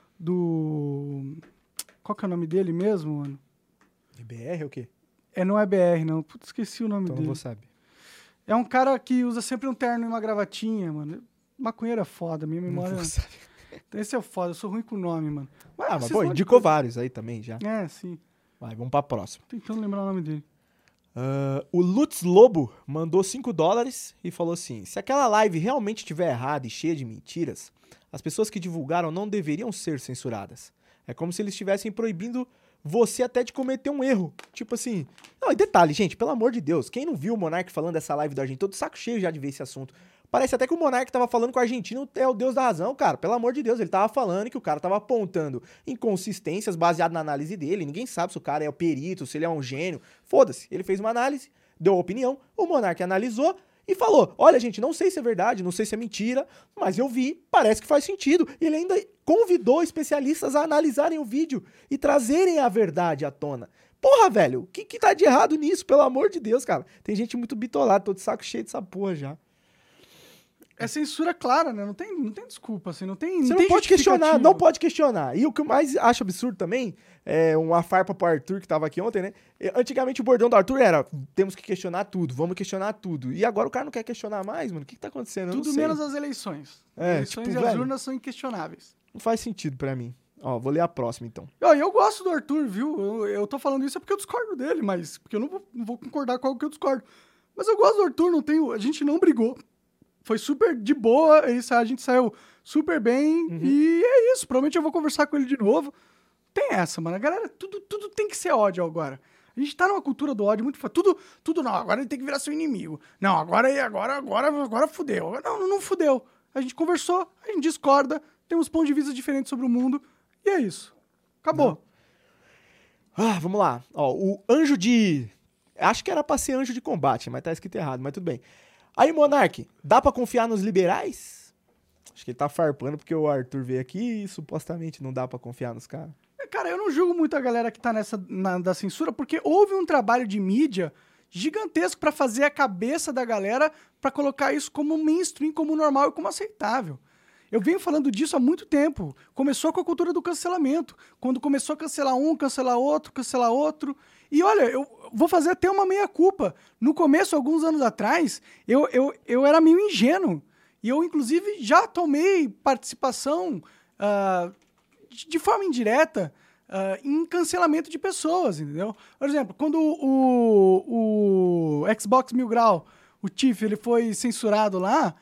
Qual que é o nome dele mesmo, mano? BR ou o quê? Não é BR, não. Putz, esqueci o nome Então dele. não vou saber. É um cara que usa sempre um terno e uma gravatinha, mano. Maconheiro é foda, minha memória... Não vou saber. Esse é o foda, eu sou ruim com o nome, mano. Mas pô, indicou vários aí também já. Sim. Vai, vamos pra próxima. Tentando lembrar o nome dele. O Lutz Lobo mandou $5 e falou assim, se aquela live realmente estiver errada e cheia de mentiras, as pessoas que divulgaram não deveriam ser censuradas. É como se eles estivessem proibindo você até de cometer um erro. Tipo assim... Não, e detalhe, gente, pelo amor de Deus, quem não viu o Monark falando dessa live da Argentina, todo saco cheio já de ver esse assunto. Parece até que o Monark tava falando que o argentino é o deus da razão, cara. Pelo amor de Deus, ele tava falando que o cara tava apontando inconsistências baseado na análise dele. Ninguém sabe se o cara é o perito, se ele é um gênio. Foda-se. Ele fez uma análise, deu a opinião, o Monark analisou e falou, olha, gente, não sei se é verdade, não sei se é mentira, mas eu vi, parece que faz sentido. E ele ainda convidou especialistas a analisarem o vídeo e trazerem a verdade à tona. Porra, velho, o que tá de errado nisso? Pelo amor de Deus, cara. Tem gente muito bitolada, tô de saco cheio dessa porra já. É censura clara, né? Não tem desculpa, assim, não tem. Você não pode questionar, não pode questionar. E o que eu mais acho absurdo também, é uma farpa pro Arthur que tava aqui ontem, né? Antigamente o bordão do Arthur era, temos que questionar tudo, vamos questionar tudo. E agora o cara não quer questionar mais, mano. O que tá acontecendo? Eu Tudo não sei. menos as eleições. As eleições e as urnas são inquestionáveis. Não faz sentido pra mim. Ó, vou ler a próxima, então. Eu gosto do Arthur, viu? Eu tô falando isso porque eu discordo dele, mas... Porque eu não vou concordar com algo que eu discordo. Mas eu gosto do Arthur, a gente não brigou. Foi super de boa, a gente saiu super bem, e é isso. Provavelmente eu vou conversar com ele de novo. Tem essa, mano. A galera, tudo tem que ser ódio agora. A gente tá numa cultura do ódio muito forte. Tudo não, agora ele tem que virar seu inimigo. Não, agora fudeu. Não fudeu. A gente conversou, a gente discorda, temos pontos de vista diferentes sobre o mundo, e é isso. Acabou. Vamos lá. Ó, o anjo de... Acho que era pra ser anjo de combate, mas tá escrito errado, mas tudo bem. Aí, Monark, dá pra confiar nos liberais? Acho que ele tá farpando porque o Arthur veio aqui e supostamente não dá pra confiar nos caras. Cara, eu não julgo muito a galera que tá da censura, porque houve um trabalho de mídia gigantesco para fazer a cabeça da galera para colocar isso como mainstream, como normal e como aceitável. Eu venho falando disso há muito tempo. Começou com a cultura do cancelamento. Quando começou a cancelar um, cancelar outro. E olha, eu vou fazer até uma meia-culpa. No começo, alguns anos atrás, eu era meio ingênuo. E eu, inclusive, já tomei participação de forma indireta em cancelamento de pessoas, entendeu? Por exemplo, quando o Xbox Mil Grau, o Tiff, ele foi censurado lá,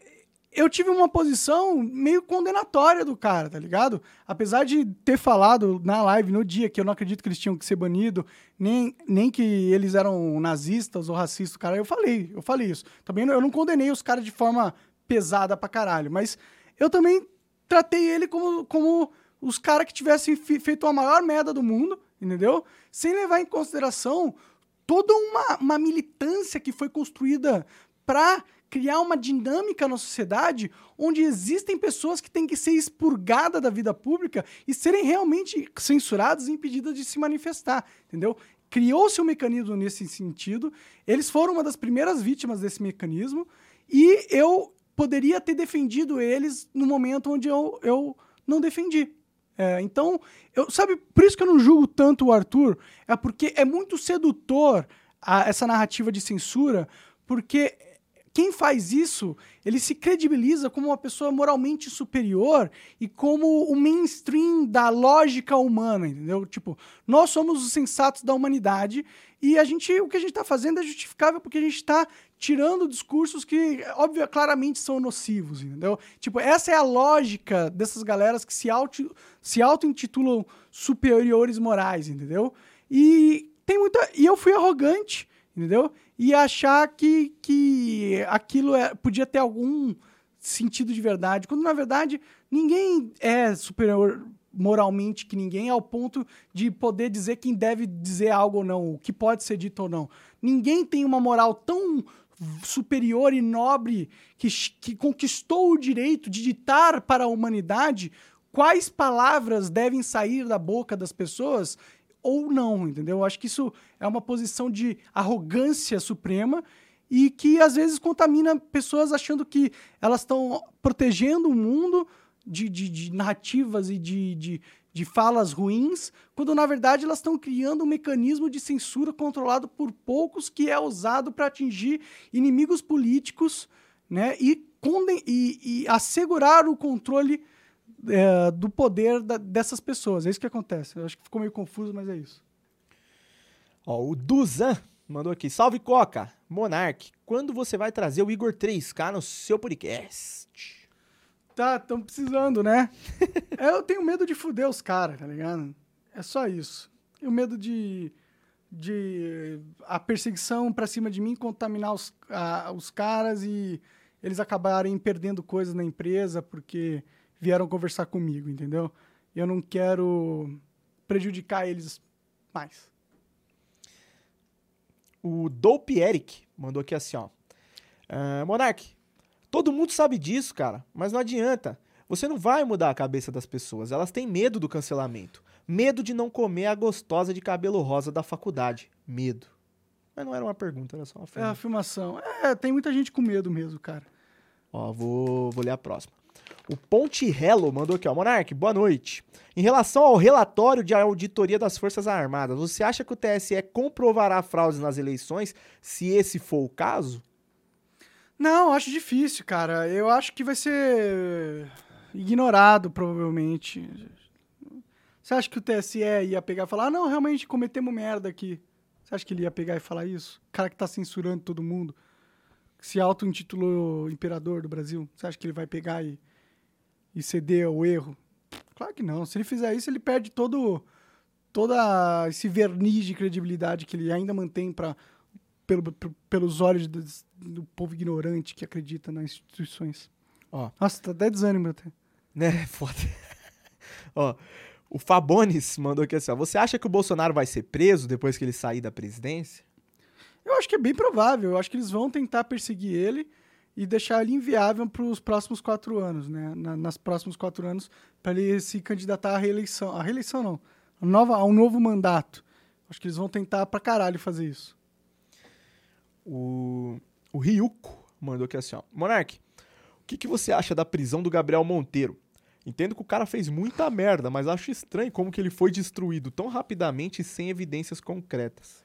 eu tive uma posição meio condenatória do cara, tá ligado? Apesar de ter falado na live, no dia, que eu não acredito que eles tinham que ser banidos, nem que eles eram nazistas ou racistas, cara, eu falei isso. Também eu não condenei os caras de forma pesada pra caralho, mas eu também tratei ele como os caras que tivessem feito a maior merda do mundo, entendeu? Sem levar em consideração toda uma militância que foi construída pra criar uma dinâmica na sociedade onde existem pessoas que têm que ser expurgadas da vida pública e serem realmente censuradas e impedidas de se manifestar, entendeu? Criou-se um mecanismo nesse sentido, eles foram uma das primeiras vítimas desse mecanismo e eu poderia ter defendido eles no momento onde eu não defendi. Então, sabe, por isso que eu não julgo tanto o Arthur, é porque é muito sedutor essa narrativa de censura, porque quem faz isso, ele se credibiliza como uma pessoa moralmente superior e como o mainstream da lógica humana, entendeu? Tipo, nós somos os sensatos da humanidade e o que a gente está fazendo é justificável porque a gente está tirando discursos que, óbvio, claramente são nocivos, entendeu? Tipo, essa é a lógica dessas galeras que se auto-intitulam superiores morais, entendeu? E eu fui arrogante, entendeu? E achar que aquilo podia ter algum sentido de verdade, quando na verdade ninguém é superior moralmente que ninguém ao ponto de poder dizer quem deve dizer algo ou não, o que pode ser dito ou não. Ninguém tem uma moral tão superior e nobre que conquistou o direito de ditar para a humanidade quais palavras devem sair da boca das pessoas ou não, entendeu? Eu acho que isso é uma posição de arrogância suprema e que, às vezes, contamina pessoas achando que elas estão protegendo o mundo de narrativas e de falas ruins, quando, na verdade, elas estão criando um mecanismo de censura controlado por poucos que é usado para atingir inimigos políticos, né? E assegurar o controle do poder dessas pessoas. É isso que acontece. Eu acho que ficou meio confuso, mas é isso. Ó, o Duzan mandou aqui. Salve, Coca! Monark, quando você vai trazer o Igor 3K no seu podcast? Tá, estão precisando, né? Eu tenho medo de fuder os caras, tá ligado? É só isso. Tenho medo de a perseguição pra cima de mim contaminar os caras e eles acabarem perdendo coisas na empresa porque vieram conversar comigo, entendeu? Eu não quero prejudicar eles mais. O Dope Eric mandou aqui assim, ó. Monark, todo mundo sabe disso, cara, mas não adianta. Você não vai mudar a cabeça das pessoas. Elas têm medo do cancelamento. Medo de não comer a gostosa de cabelo rosa da faculdade. Medo. Mas não era uma pergunta, era só uma afirmação. É afirmação. Tem muita gente com medo mesmo, cara. Ó, vou ler a próxima. O Ponte Hello mandou aqui, ó. Monark, boa noite. Em relação ao relatório de auditoria das Forças Armadas, você acha que o TSE comprovará fraudes nas eleições, se esse for o caso? Não, acho difícil, cara. Eu acho que vai ser ignorado, provavelmente. Você acha que o TSE ia pegar e falar, não, realmente cometemos merda aqui. Você acha que ele ia pegar e falar isso? O cara que tá censurando todo mundo, que se auto-intitulou imperador do Brasil, você acha que ele vai pegar e ceder ao erro? Claro que não. Se ele fizer isso, ele perde todo esse verniz de credibilidade que ele ainda mantém pelos olhos do povo ignorante que acredita nas instituições. Ó. Nossa, tá até desânimo até. Né, foda. Ó, o Fabones mandou aqui assim, ó. Você acha que o Bolsonaro vai ser preso depois que ele sair da presidência? Eu acho que é bem provável. Eu acho que eles vão tentar perseguir ele e deixar ele inviável para os próximos 4 anos, né? Nas próximos 4 anos, para ele se candidatar à reeleição. A reeleição não. A um novo mandato. Acho que eles vão tentar pra caralho fazer isso. O Ryuko mandou aqui assim, ó. Monark, o que você acha da prisão do Gabriel Monteiro? Entendo que o cara fez muita merda, mas acho estranho como que ele foi destruído tão rapidamente e sem evidências concretas.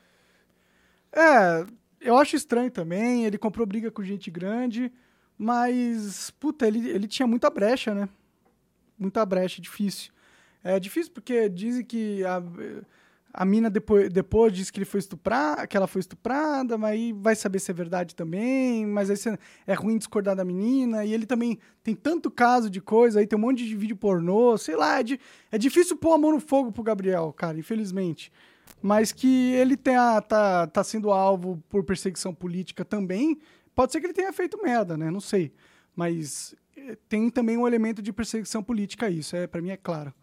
Eu acho estranho também. Ele comprou briga com gente grande, mas, puta, ele tinha muita brecha, né? Muita brecha, difícil. É difícil porque dizem que a mina depois diz que que ela foi estuprada, mas aí vai saber se é verdade também, mas aí é ruim discordar da menina, e ele também tem tanto caso de coisa, aí tem um monte de vídeo pornô, sei lá, é difícil pôr a mão no fogo pro Gabriel, cara, infelizmente. Mas que ele tá sendo alvo por perseguição política também, pode ser que ele tenha feito merda, né? Não sei. Mas tem também um elemento de perseguição política isso, pra mim é claro.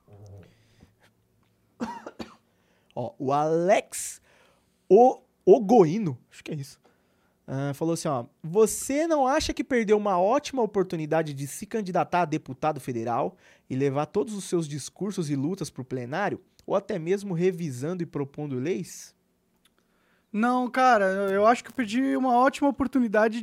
Ó, o Alex Ogoino, acho que é isso, falou assim, ó, você não acha que perdeu uma ótima oportunidade de se candidatar a deputado federal e levar todos os seus discursos e lutas pro plenário, ou até mesmo revisando e propondo leis? Não, cara, eu acho que eu perdi uma ótima oportunidade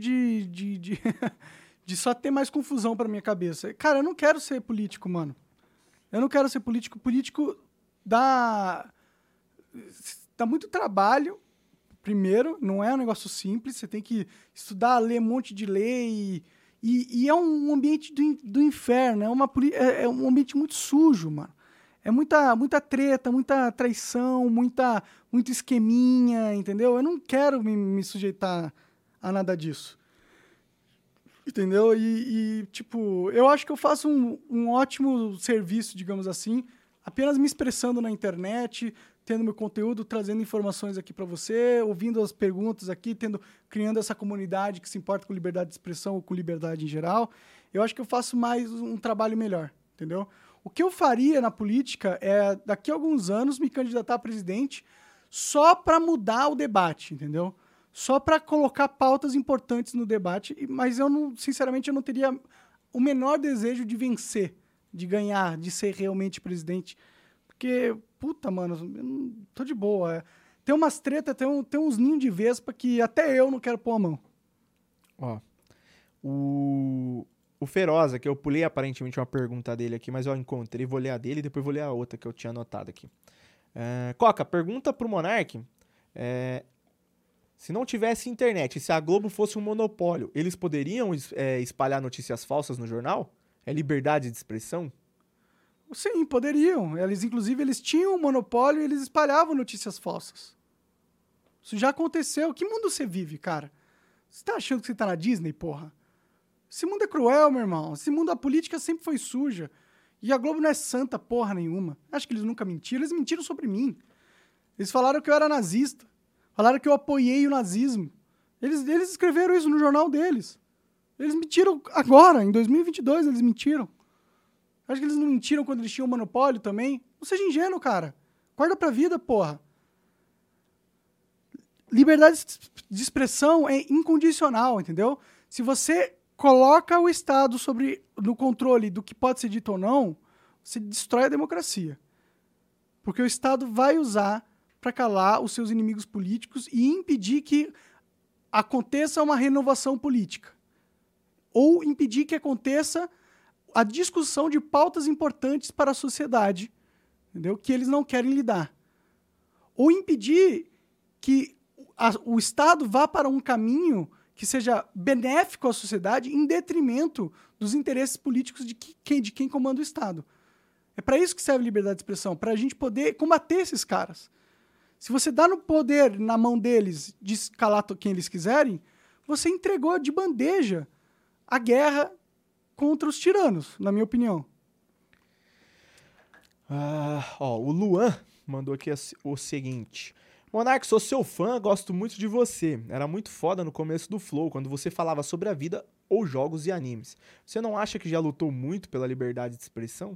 de só ter mais confusão pra minha cabeça. Cara, eu não quero ser político, mano. Eu não quero ser político. Político dá muito trabalho, primeiro, não é um negócio simples, você tem que estudar, ler um monte de lei, e é um ambiente do inferno, é um ambiente muito sujo, mano. É muita treta, muita traição, muito esqueminha, entendeu? Eu não quero me sujeitar a nada disso. Entendeu? Tipo, eu acho que eu faço um ótimo serviço, digamos assim, apenas me expressando na internet, tendo meu conteúdo, trazendo informações aqui para você, ouvindo as perguntas aqui, criando essa comunidade que se importa com liberdade de expressão ou com liberdade em geral. Eu acho que eu faço mais um trabalho melhor, entendeu? O que eu faria na política é, daqui a alguns anos, me candidatar a presidente só para mudar o debate, entendeu? Só para colocar pautas importantes no debate, mas sinceramente, eu não teria o menor desejo de vencer, de ganhar, de ser realmente presidente. Porque, puta, mano, eu não tô de boa. Tem umas tretas, tem uns ninhos de vespa que até eu não quero pôr a mão. Ó, o Feroza, que eu pulei aparentemente uma pergunta dele aqui, mas eu encontrei, vou ler a dele e depois vou ler a outra que eu tinha anotado aqui. Coca, pergunta pro Monark, se não tivesse internet, se a Globo fosse um monopólio, eles poderiam espalhar notícias falsas no jornal? É liberdade de expressão? Sim, poderiam. Inclusive, eles tinham um monopólio e eles espalhavam notícias falsas. Isso já aconteceu. Que mundo você vive, cara? Você tá achando que você tá na Disney, porra? Esse mundo é cruel, meu irmão. Esse mundo, a política sempre foi suja. E a Globo não é santa porra nenhuma. Acho que eles nunca mentiram. Eles mentiram sobre mim. Eles falaram que eu era nazista. Falaram que eu apoiei o nazismo. Eles escreveram isso no jornal deles. Eles mentiram agora, em 2022, eles mentiram. Acho que eles não mentiram quando eles tinham um monopólio também. Não seja ingênuo, cara. Acorda pra vida, porra. Liberdade de expressão é incondicional, entendeu? Se você coloca o Estado no controle do que pode ser dito ou não, você destrói a democracia. Porque o Estado vai usar para calar os seus inimigos políticos e impedir que aconteça uma renovação política. Ou impedir que aconteça a discussão de pautas importantes para a sociedade, entendeu? Que eles não querem lidar. Ou impedir que o Estado vá para um caminho que seja benéfico à sociedade em detrimento dos interesses políticos de quem comanda o Estado. É para isso que serve a liberdade de expressão, para a gente poder combater esses caras. Se você dá no poder na mão deles de escalar quem eles quiserem, você entregou de bandeja a guerra contra os tiranos, na minha opinião. O Luan mandou aqui o seguinte. Monark, sou seu fã, gosto muito de você. Era muito foda no começo do Flow, quando você falava sobre a vida ou jogos e animes. Você não acha que já lutou muito pela liberdade de expressão?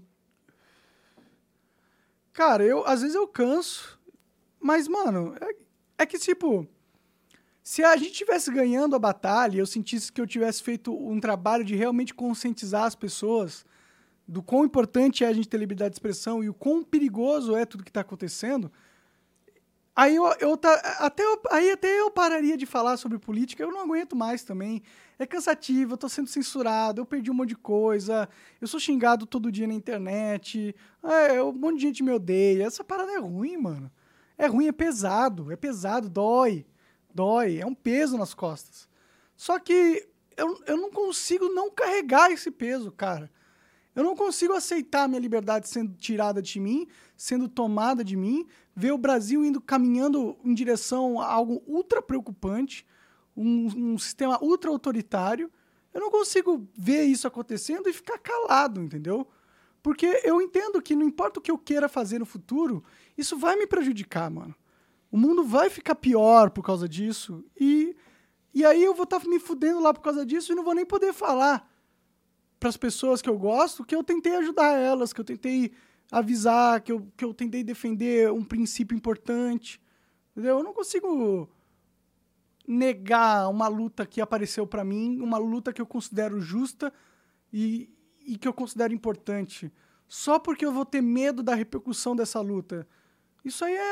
Cara, às vezes eu canso, mas, mano, é que, tipo, se a gente estivesse ganhando a batalha e eu sentisse que eu tivesse feito um trabalho de realmente conscientizar as pessoas do quão importante é a gente ter liberdade de expressão e o quão perigoso é tudo que está acontecendo, Aí até eu pararia de falar sobre política, eu não aguento mais também. É cansativo, eu tô sendo censurado, eu perdi um monte de coisa, eu sou xingado todo dia na internet, um monte de gente me odeia. Essa parada é ruim, mano. É ruim, é pesado, dói, é um peso nas costas. Só que eu não consigo não carregar esse peso, cara. Eu não consigo aceitar a minha liberdade sendo tirada de mim, sendo tomada de mim, ver o Brasil caminhando em direção a algo ultra preocupante, um sistema ultra autoritário. Eu não consigo ver isso acontecendo e ficar calado, entendeu? Porque eu entendo que não importa o que eu queira fazer no futuro, isso vai me prejudicar, mano. O mundo vai ficar pior por causa disso e aí eu vou estar me fudendo lá por causa disso e não vou nem poder falar para as pessoas que eu gosto, que eu tentei ajudar elas, que eu tentei avisar, que eu tentei defender um princípio importante, entendeu? Eu não consigo negar uma luta que apareceu para mim, uma luta que eu considero justa e que eu considero importante, só porque eu vou ter medo da repercussão dessa luta. Isso aí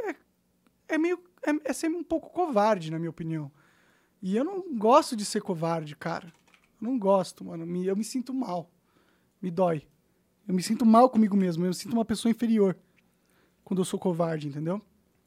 é ser um pouco covarde, na minha opinião. E eu não gosto de ser covarde, cara. Não gosto, mano. Eu me sinto mal. Me dói. Eu me sinto mal comigo mesmo. Eu me sinto uma pessoa inferior quando eu sou covarde, entendeu?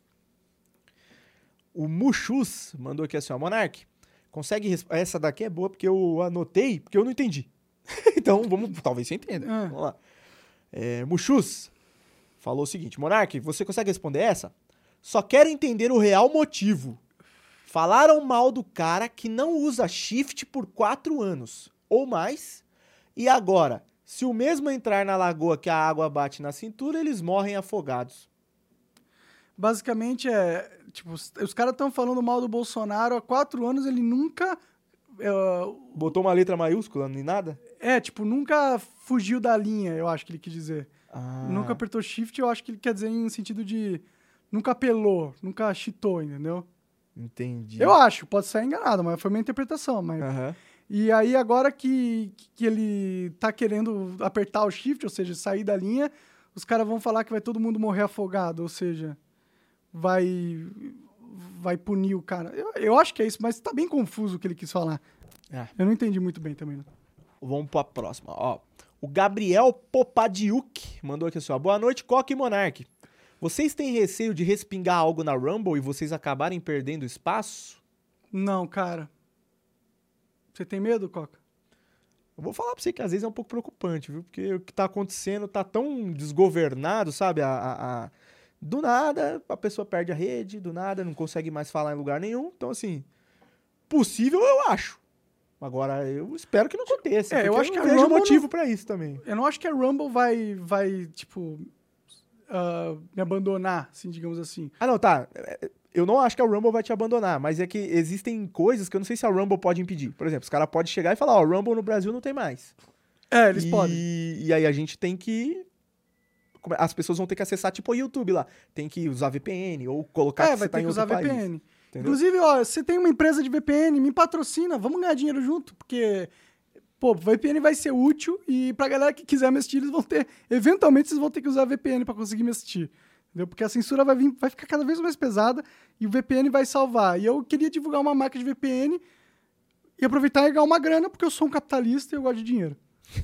O Muxus mandou aqui assim, ó. Monark, essa daqui é boa porque eu anotei, porque eu não entendi. Então, talvez você entenda. Vamos lá. Muxus falou o seguinte. Monark, você consegue responder essa? Só quero entender o real motivo. Falaram mal do cara que não usa shift por 4 anos ou mais. E agora, se o mesmo entrar na lagoa que a água bate na cintura, eles morrem afogados. Basicamente os caras estão falando mal do Bolsonaro há 4 anos, ele nunca... Botou uma letra maiúscula, nem nada? Nunca fugiu da linha, eu acho que ele quis dizer. Ah. Nunca apertou shift, eu acho que ele quer dizer em sentido de... Nunca apelou, nunca cheatou, entendeu? Entendi. Eu acho, pode ser enganado, mas foi minha interpretação. Mas... Uhum. E aí, agora que ele tá querendo apertar o shift, ou seja, sair da linha, os caras vão falar que vai todo mundo morrer afogado, ou seja, vai punir o cara. Eu acho que é isso, mas tá bem confuso o que ele quis falar. Eu não entendi muito bem também. Não. Vamos pra próxima. Ó, o Gabriel Popadiuk mandou aqui assim, ó. Boa noite, Coca e Monark. Vocês têm receio de respingar algo na Rumble e vocês acabarem perdendo espaço? Não, cara. Você tem medo, Coca? Eu vou falar pra você que às vezes é um pouco preocupante, viu? Porque o que tá acontecendo tá tão desgovernado, sabe? Do nada, a pessoa perde a rede, do nada, não consegue mais falar em lugar nenhum. Então, assim, possível eu acho. Agora, eu espero que não aconteça. Eu acho que eu vejo motivo pra isso também. Eu não acho que a Rumble vai tipo... me abandonar, assim, digamos assim. Ah, não, tá. Eu não acho que a Rumble vai te abandonar, mas é que existem coisas que eu não sei se a Rumble pode impedir. Por exemplo, os caras podem chegar e falar, ó, Rumble no Brasil não tem mais. Eles podem. E aí a gente tem que... As pessoas vão ter que acessar, tipo, o YouTube lá. Tem que usar VPN ou colocar que você tá em outro país. Vai ter que usar VPN. Entendeu? Inclusive, ó, você tem uma empresa de VPN, me patrocina, vamos ganhar dinheiro junto, porque... Pô, VPN vai ser útil e pra galera que quiser me assistir, eles vão ter... Eventualmente, vocês vão ter que usar VPN pra conseguir me assistir. Entendeu? Porque a censura vai ficar cada vez mais pesada e o VPN vai salvar. E eu queria divulgar uma marca de VPN e aproveitar e ganhar uma grana, porque eu sou um capitalista e eu gosto de dinheiro.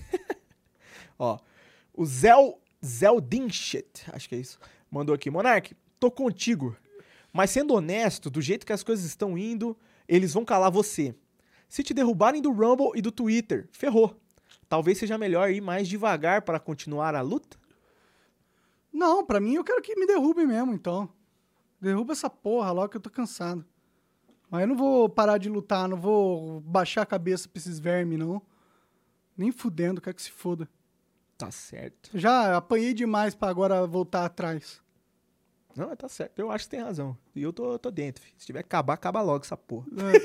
Ó, o Zeldinshit, acho que é isso, mandou aqui. Monark, tô contigo. Mas sendo honesto, do jeito que as coisas estão indo, eles vão calar você. Se te derrubarem do Rumble e do Twitter, ferrou. Talvez seja melhor ir mais devagar para continuar a luta? Não, pra mim eu quero que me derrubem mesmo, então. Derruba essa porra logo que eu tô cansado. Mas eu não vou parar de lutar, não vou baixar a cabeça pra esses vermes, não. Nem fudendo, quero que se foda. Tá certo. Já apanhei demais pra agora voltar atrás. Não, tá certo. Eu acho que tem razão. E eu tô dentro, filho. Se tiver que acabar, acaba logo essa porra.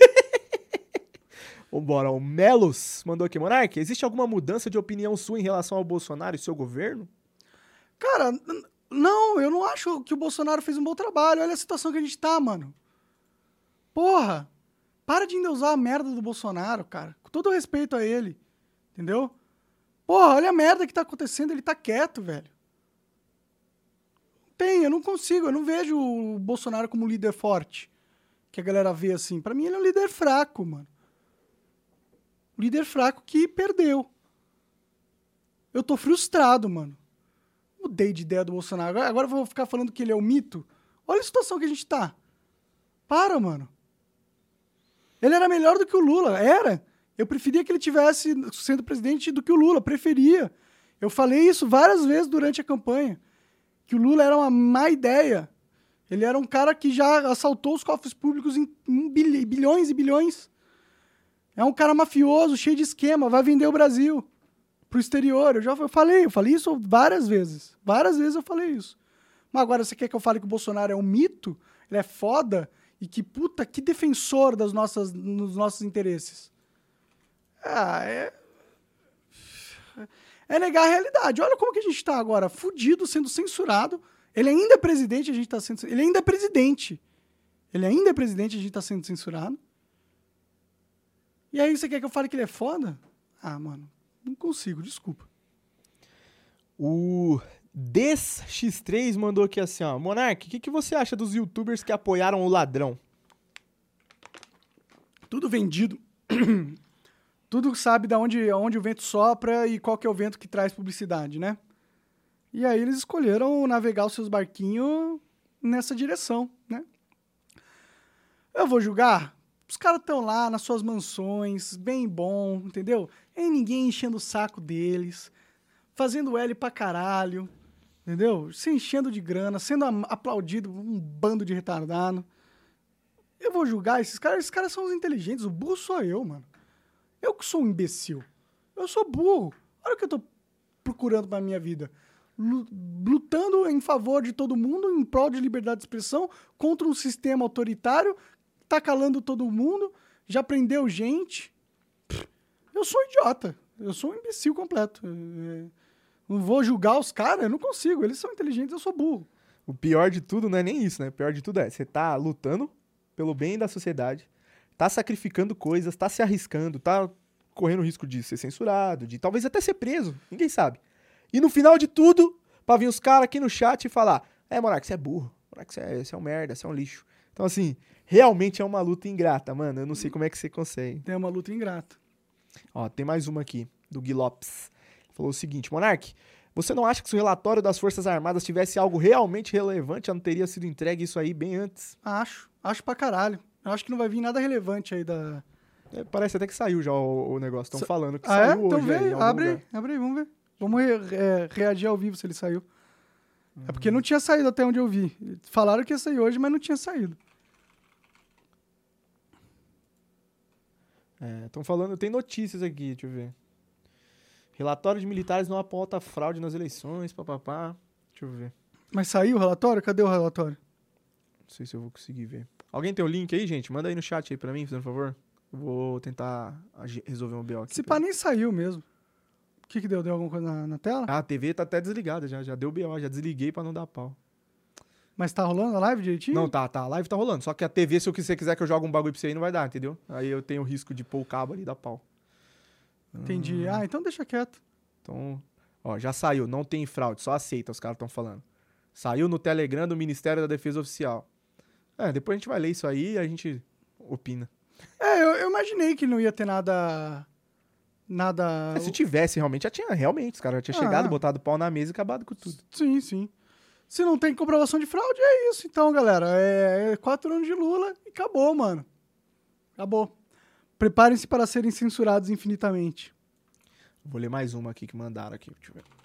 Vambora, o Melos mandou aqui. Monark, existe alguma mudança de opinião sua em relação ao Bolsonaro e seu governo? Cara, não, eu não acho que o Bolsonaro fez um bom trabalho. Olha a situação que a gente tá, mano. Porra, para de endeusar a merda do Bolsonaro, cara. Com todo respeito a ele, entendeu? Porra, olha a merda que tá acontecendo, ele tá quieto, velho. Não Tem, eu não consigo, eu não vejo o Bolsonaro como líder forte. Que a galera vê assim. Pra mim ele é um líder fraco, mano. Um líder fraco que perdeu. Eu tô frustrado, mano. Mudei de ideia do Bolsonaro. Agora eu vou ficar falando que ele é um mito. Olha a situação que a gente tá. Para, mano. Ele era melhor do que o Lula. Era. Eu preferia que ele tivesse sendo presidente do que o Lula. Preferia. Eu falei isso várias vezes durante a campanha. Que o Lula era uma má ideia. Ele era um cara que já assaltou os cofres públicos em bilhões e bilhões. É um cara mafioso, cheio de esquema. Vai vender o Brasil pro exterior. Eu falei isso várias vezes. Várias vezes eu falei isso. Mas agora você quer que eu fale que o Bolsonaro é um mito? Ele é foda? E que puta, que defensor dos nossos interesses. É negar a realidade. Olha como que a gente tá agora, fudido, sendo censurado. Ele ainda é presidente, a gente tá sendo... Ele ainda é presidente. Ele ainda é presidente, a gente tá sendo censurado. E aí você quer que eu fale que ele é foda? Ah, mano, não consigo, desculpa. O DesX3 mandou aqui assim, ó. Monark, o que você acha dos youtubers que apoiaram o ladrão? Tudo vendido. Tudo sabe de onde o vento sopra e qual que é o vento que traz publicidade, né? E aí eles escolheram navegar os seus barquinhos nessa direção, né? Eu vou julgar? Os caras estão lá nas suas mansões, bem bom, entendeu? E ninguém enchendo o saco deles, fazendo L pra caralho, entendeu? Se enchendo de grana, sendo aplaudido por um bando de retardado. Eu vou julgar esses caras são os inteligentes, o burro sou eu, mano. Eu que sou um imbecil. Eu sou burro. Olha o que eu tô procurando pra minha vida. Lutando em favor de todo mundo, em prol de liberdade de expressão, contra um sistema autoritário, tá calando todo mundo, já prendeu gente. Eu sou um idiota. Eu sou um imbecil completo. Não vou julgar os caras, eu não consigo. Eles são inteligentes, eu sou burro. O pior de tudo não é nem isso, né? O pior de tudo é, você tá lutando pelo bem da sociedade, tá sacrificando coisas, tá se arriscando, tá correndo risco de ser censurado, de talvez até ser preso, ninguém sabe. E no final de tudo, pra vir os caras aqui no chat e falar, Monark, você é burro, Monark, você é um merda, você é um lixo. Então assim, realmente é uma luta ingrata, mano, eu não sei como é que você consegue. É uma luta ingrata. Ó, tem mais uma aqui, do Gui Lopes. Ele falou o seguinte, Monark, você não acha que se o relatório das Forças Armadas tivesse algo realmente relevante, já não teria sido entregue isso aí bem antes? Acho pra caralho. Eu acho que não vai vir nada relevante aí da... Parece até que saiu já o negócio, estão falando que saiu saiu então hoje. Vê, aí, abre aí, vamos ver. Vamos reagir ao vivo se ele saiu. É porque não tinha saído até onde eu vi. Falaram que ia sair hoje, mas não tinha saído. Estão falando, tem notícias aqui, deixa eu ver. Relatório de militares não aponta fraude nas eleições, papapá. Deixa eu ver. Mas saiu o relatório? Cadê o relatório? Não sei se eu vou conseguir ver. Alguém tem o link aí, gente? Manda aí no chat aí pra mim, por favor. Eu vou tentar resolver um BO aqui. Se pá, nem saiu mesmo. O que deu? Deu alguma coisa na tela? Ah, a TV tá até desligada já deu BO, já desliguei pra não dar pau. Mas tá rolando a live direitinho? Não, tá, a live tá rolando. Só que a TV, se você quiser que eu jogue um bagulho pra você aí, não vai dar, entendeu? Aí eu tenho o risco de pôr o cabo ali e dar pau. Entendi. Então deixa quieto. Então, ó, já saiu, não tem fraude, só aceita, os caras estão falando. Saiu no Telegram do Ministério da Defesa Oficial. Depois a gente vai ler isso aí e a gente opina. Eu imaginei que não ia ter nada... Se tivesse realmente, já tinha, realmente, os caras já tinham chegado, botado o pau na mesa e acabado com tudo. Sim, sim. Se não tem comprovação de fraude, é isso. Então, galera, 4 anos de Lula e acabou, mano. Acabou. Preparem-se para serem censurados infinitamente. Vou ler mais uma aqui que mandaram aqui. Deixa eu ver.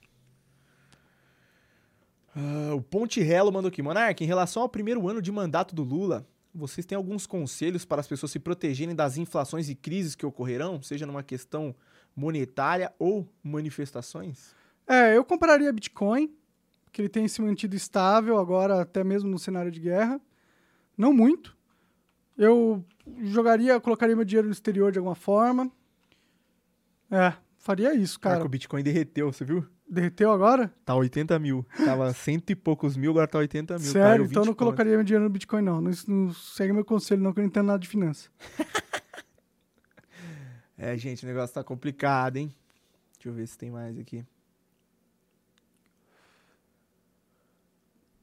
O Ponte Relo mandou aqui. Monark, em relação ao primeiro ano de mandato do Lula, vocês têm alguns conselhos para as pessoas se protegerem das inflações e crises que ocorrerão, seja numa questão monetária ou manifestações? Eu compraria Bitcoin, que ele tem se mantido estável agora, até mesmo no cenário de guerra. Não muito. Eu colocaria meu dinheiro no exterior de alguma forma. Faria isso, cara. O Bitcoin derreteu, você viu? Derreteu agora? Tá 80 mil. Tava 100 e poucos mil, agora tá 80 mil. Sério? Então eu não colocaria meu dinheiro no Bitcoin, não. Não segue meu conselho, não, que eu não entendo nada de finança. Gente, o negócio tá complicado, hein? Deixa eu ver se tem mais aqui.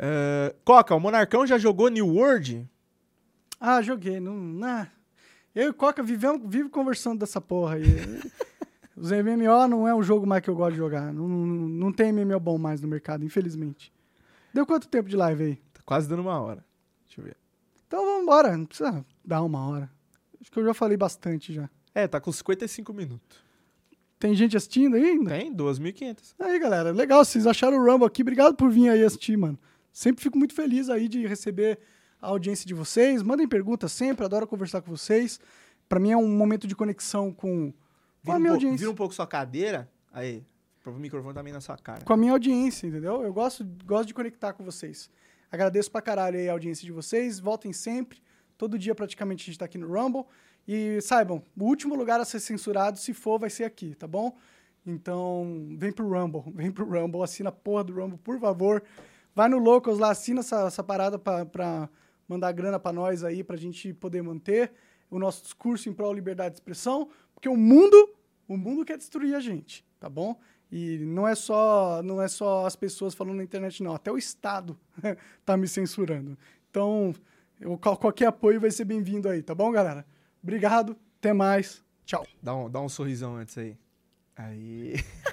Coca, o Monarcão já jogou New World? Ah, joguei. Eu e o Coca vive conversando dessa porra aí. Os MMO não é um jogo mais que eu gosto de jogar. Não tem MMO bom mais no mercado, infelizmente. Deu quanto tempo de live aí? Tá quase dando 1 hora. Deixa eu ver. Então vamos embora. Não precisa dar 1 hora. Acho que eu já falei bastante já. Tá com 55 minutos. Tem gente assistindo aí ainda? Tem, 2.500. Aí, galera. Legal, vocês acharam o Rumble aqui. Obrigado por vir aí assistir, mano. Sempre fico muito feliz aí de receber a audiência de vocês. Mandem perguntas sempre, adoro conversar com vocês. Pra mim é um momento de conexão com a minha audiência. Vira um pouco sua cadeira. Aí, o microfone também na sua cara. Com a minha audiência, entendeu? Eu gosto de conectar com vocês. Agradeço pra caralho aí a audiência de vocês. Voltem sempre. Todo dia praticamente a gente tá aqui no Rumble. E saibam, o último lugar a ser censurado, se for, vai ser aqui, tá bom? Então, vem pro Rumble, assina a porra do Rumble, por favor. Vai no Locals lá, assina essa parada pra mandar grana pra nós aí, pra gente poder manter o nosso discurso em prol da liberdade de expressão, porque o mundo quer destruir a gente, tá bom? E não é só as pessoas falando na internet, não. Até o Estado tá me censurando. Então, qualquer apoio vai ser bem-vindo aí, tá bom, galera? Obrigado, até mais, tchau. Dá um sorrisão antes aí. Aí...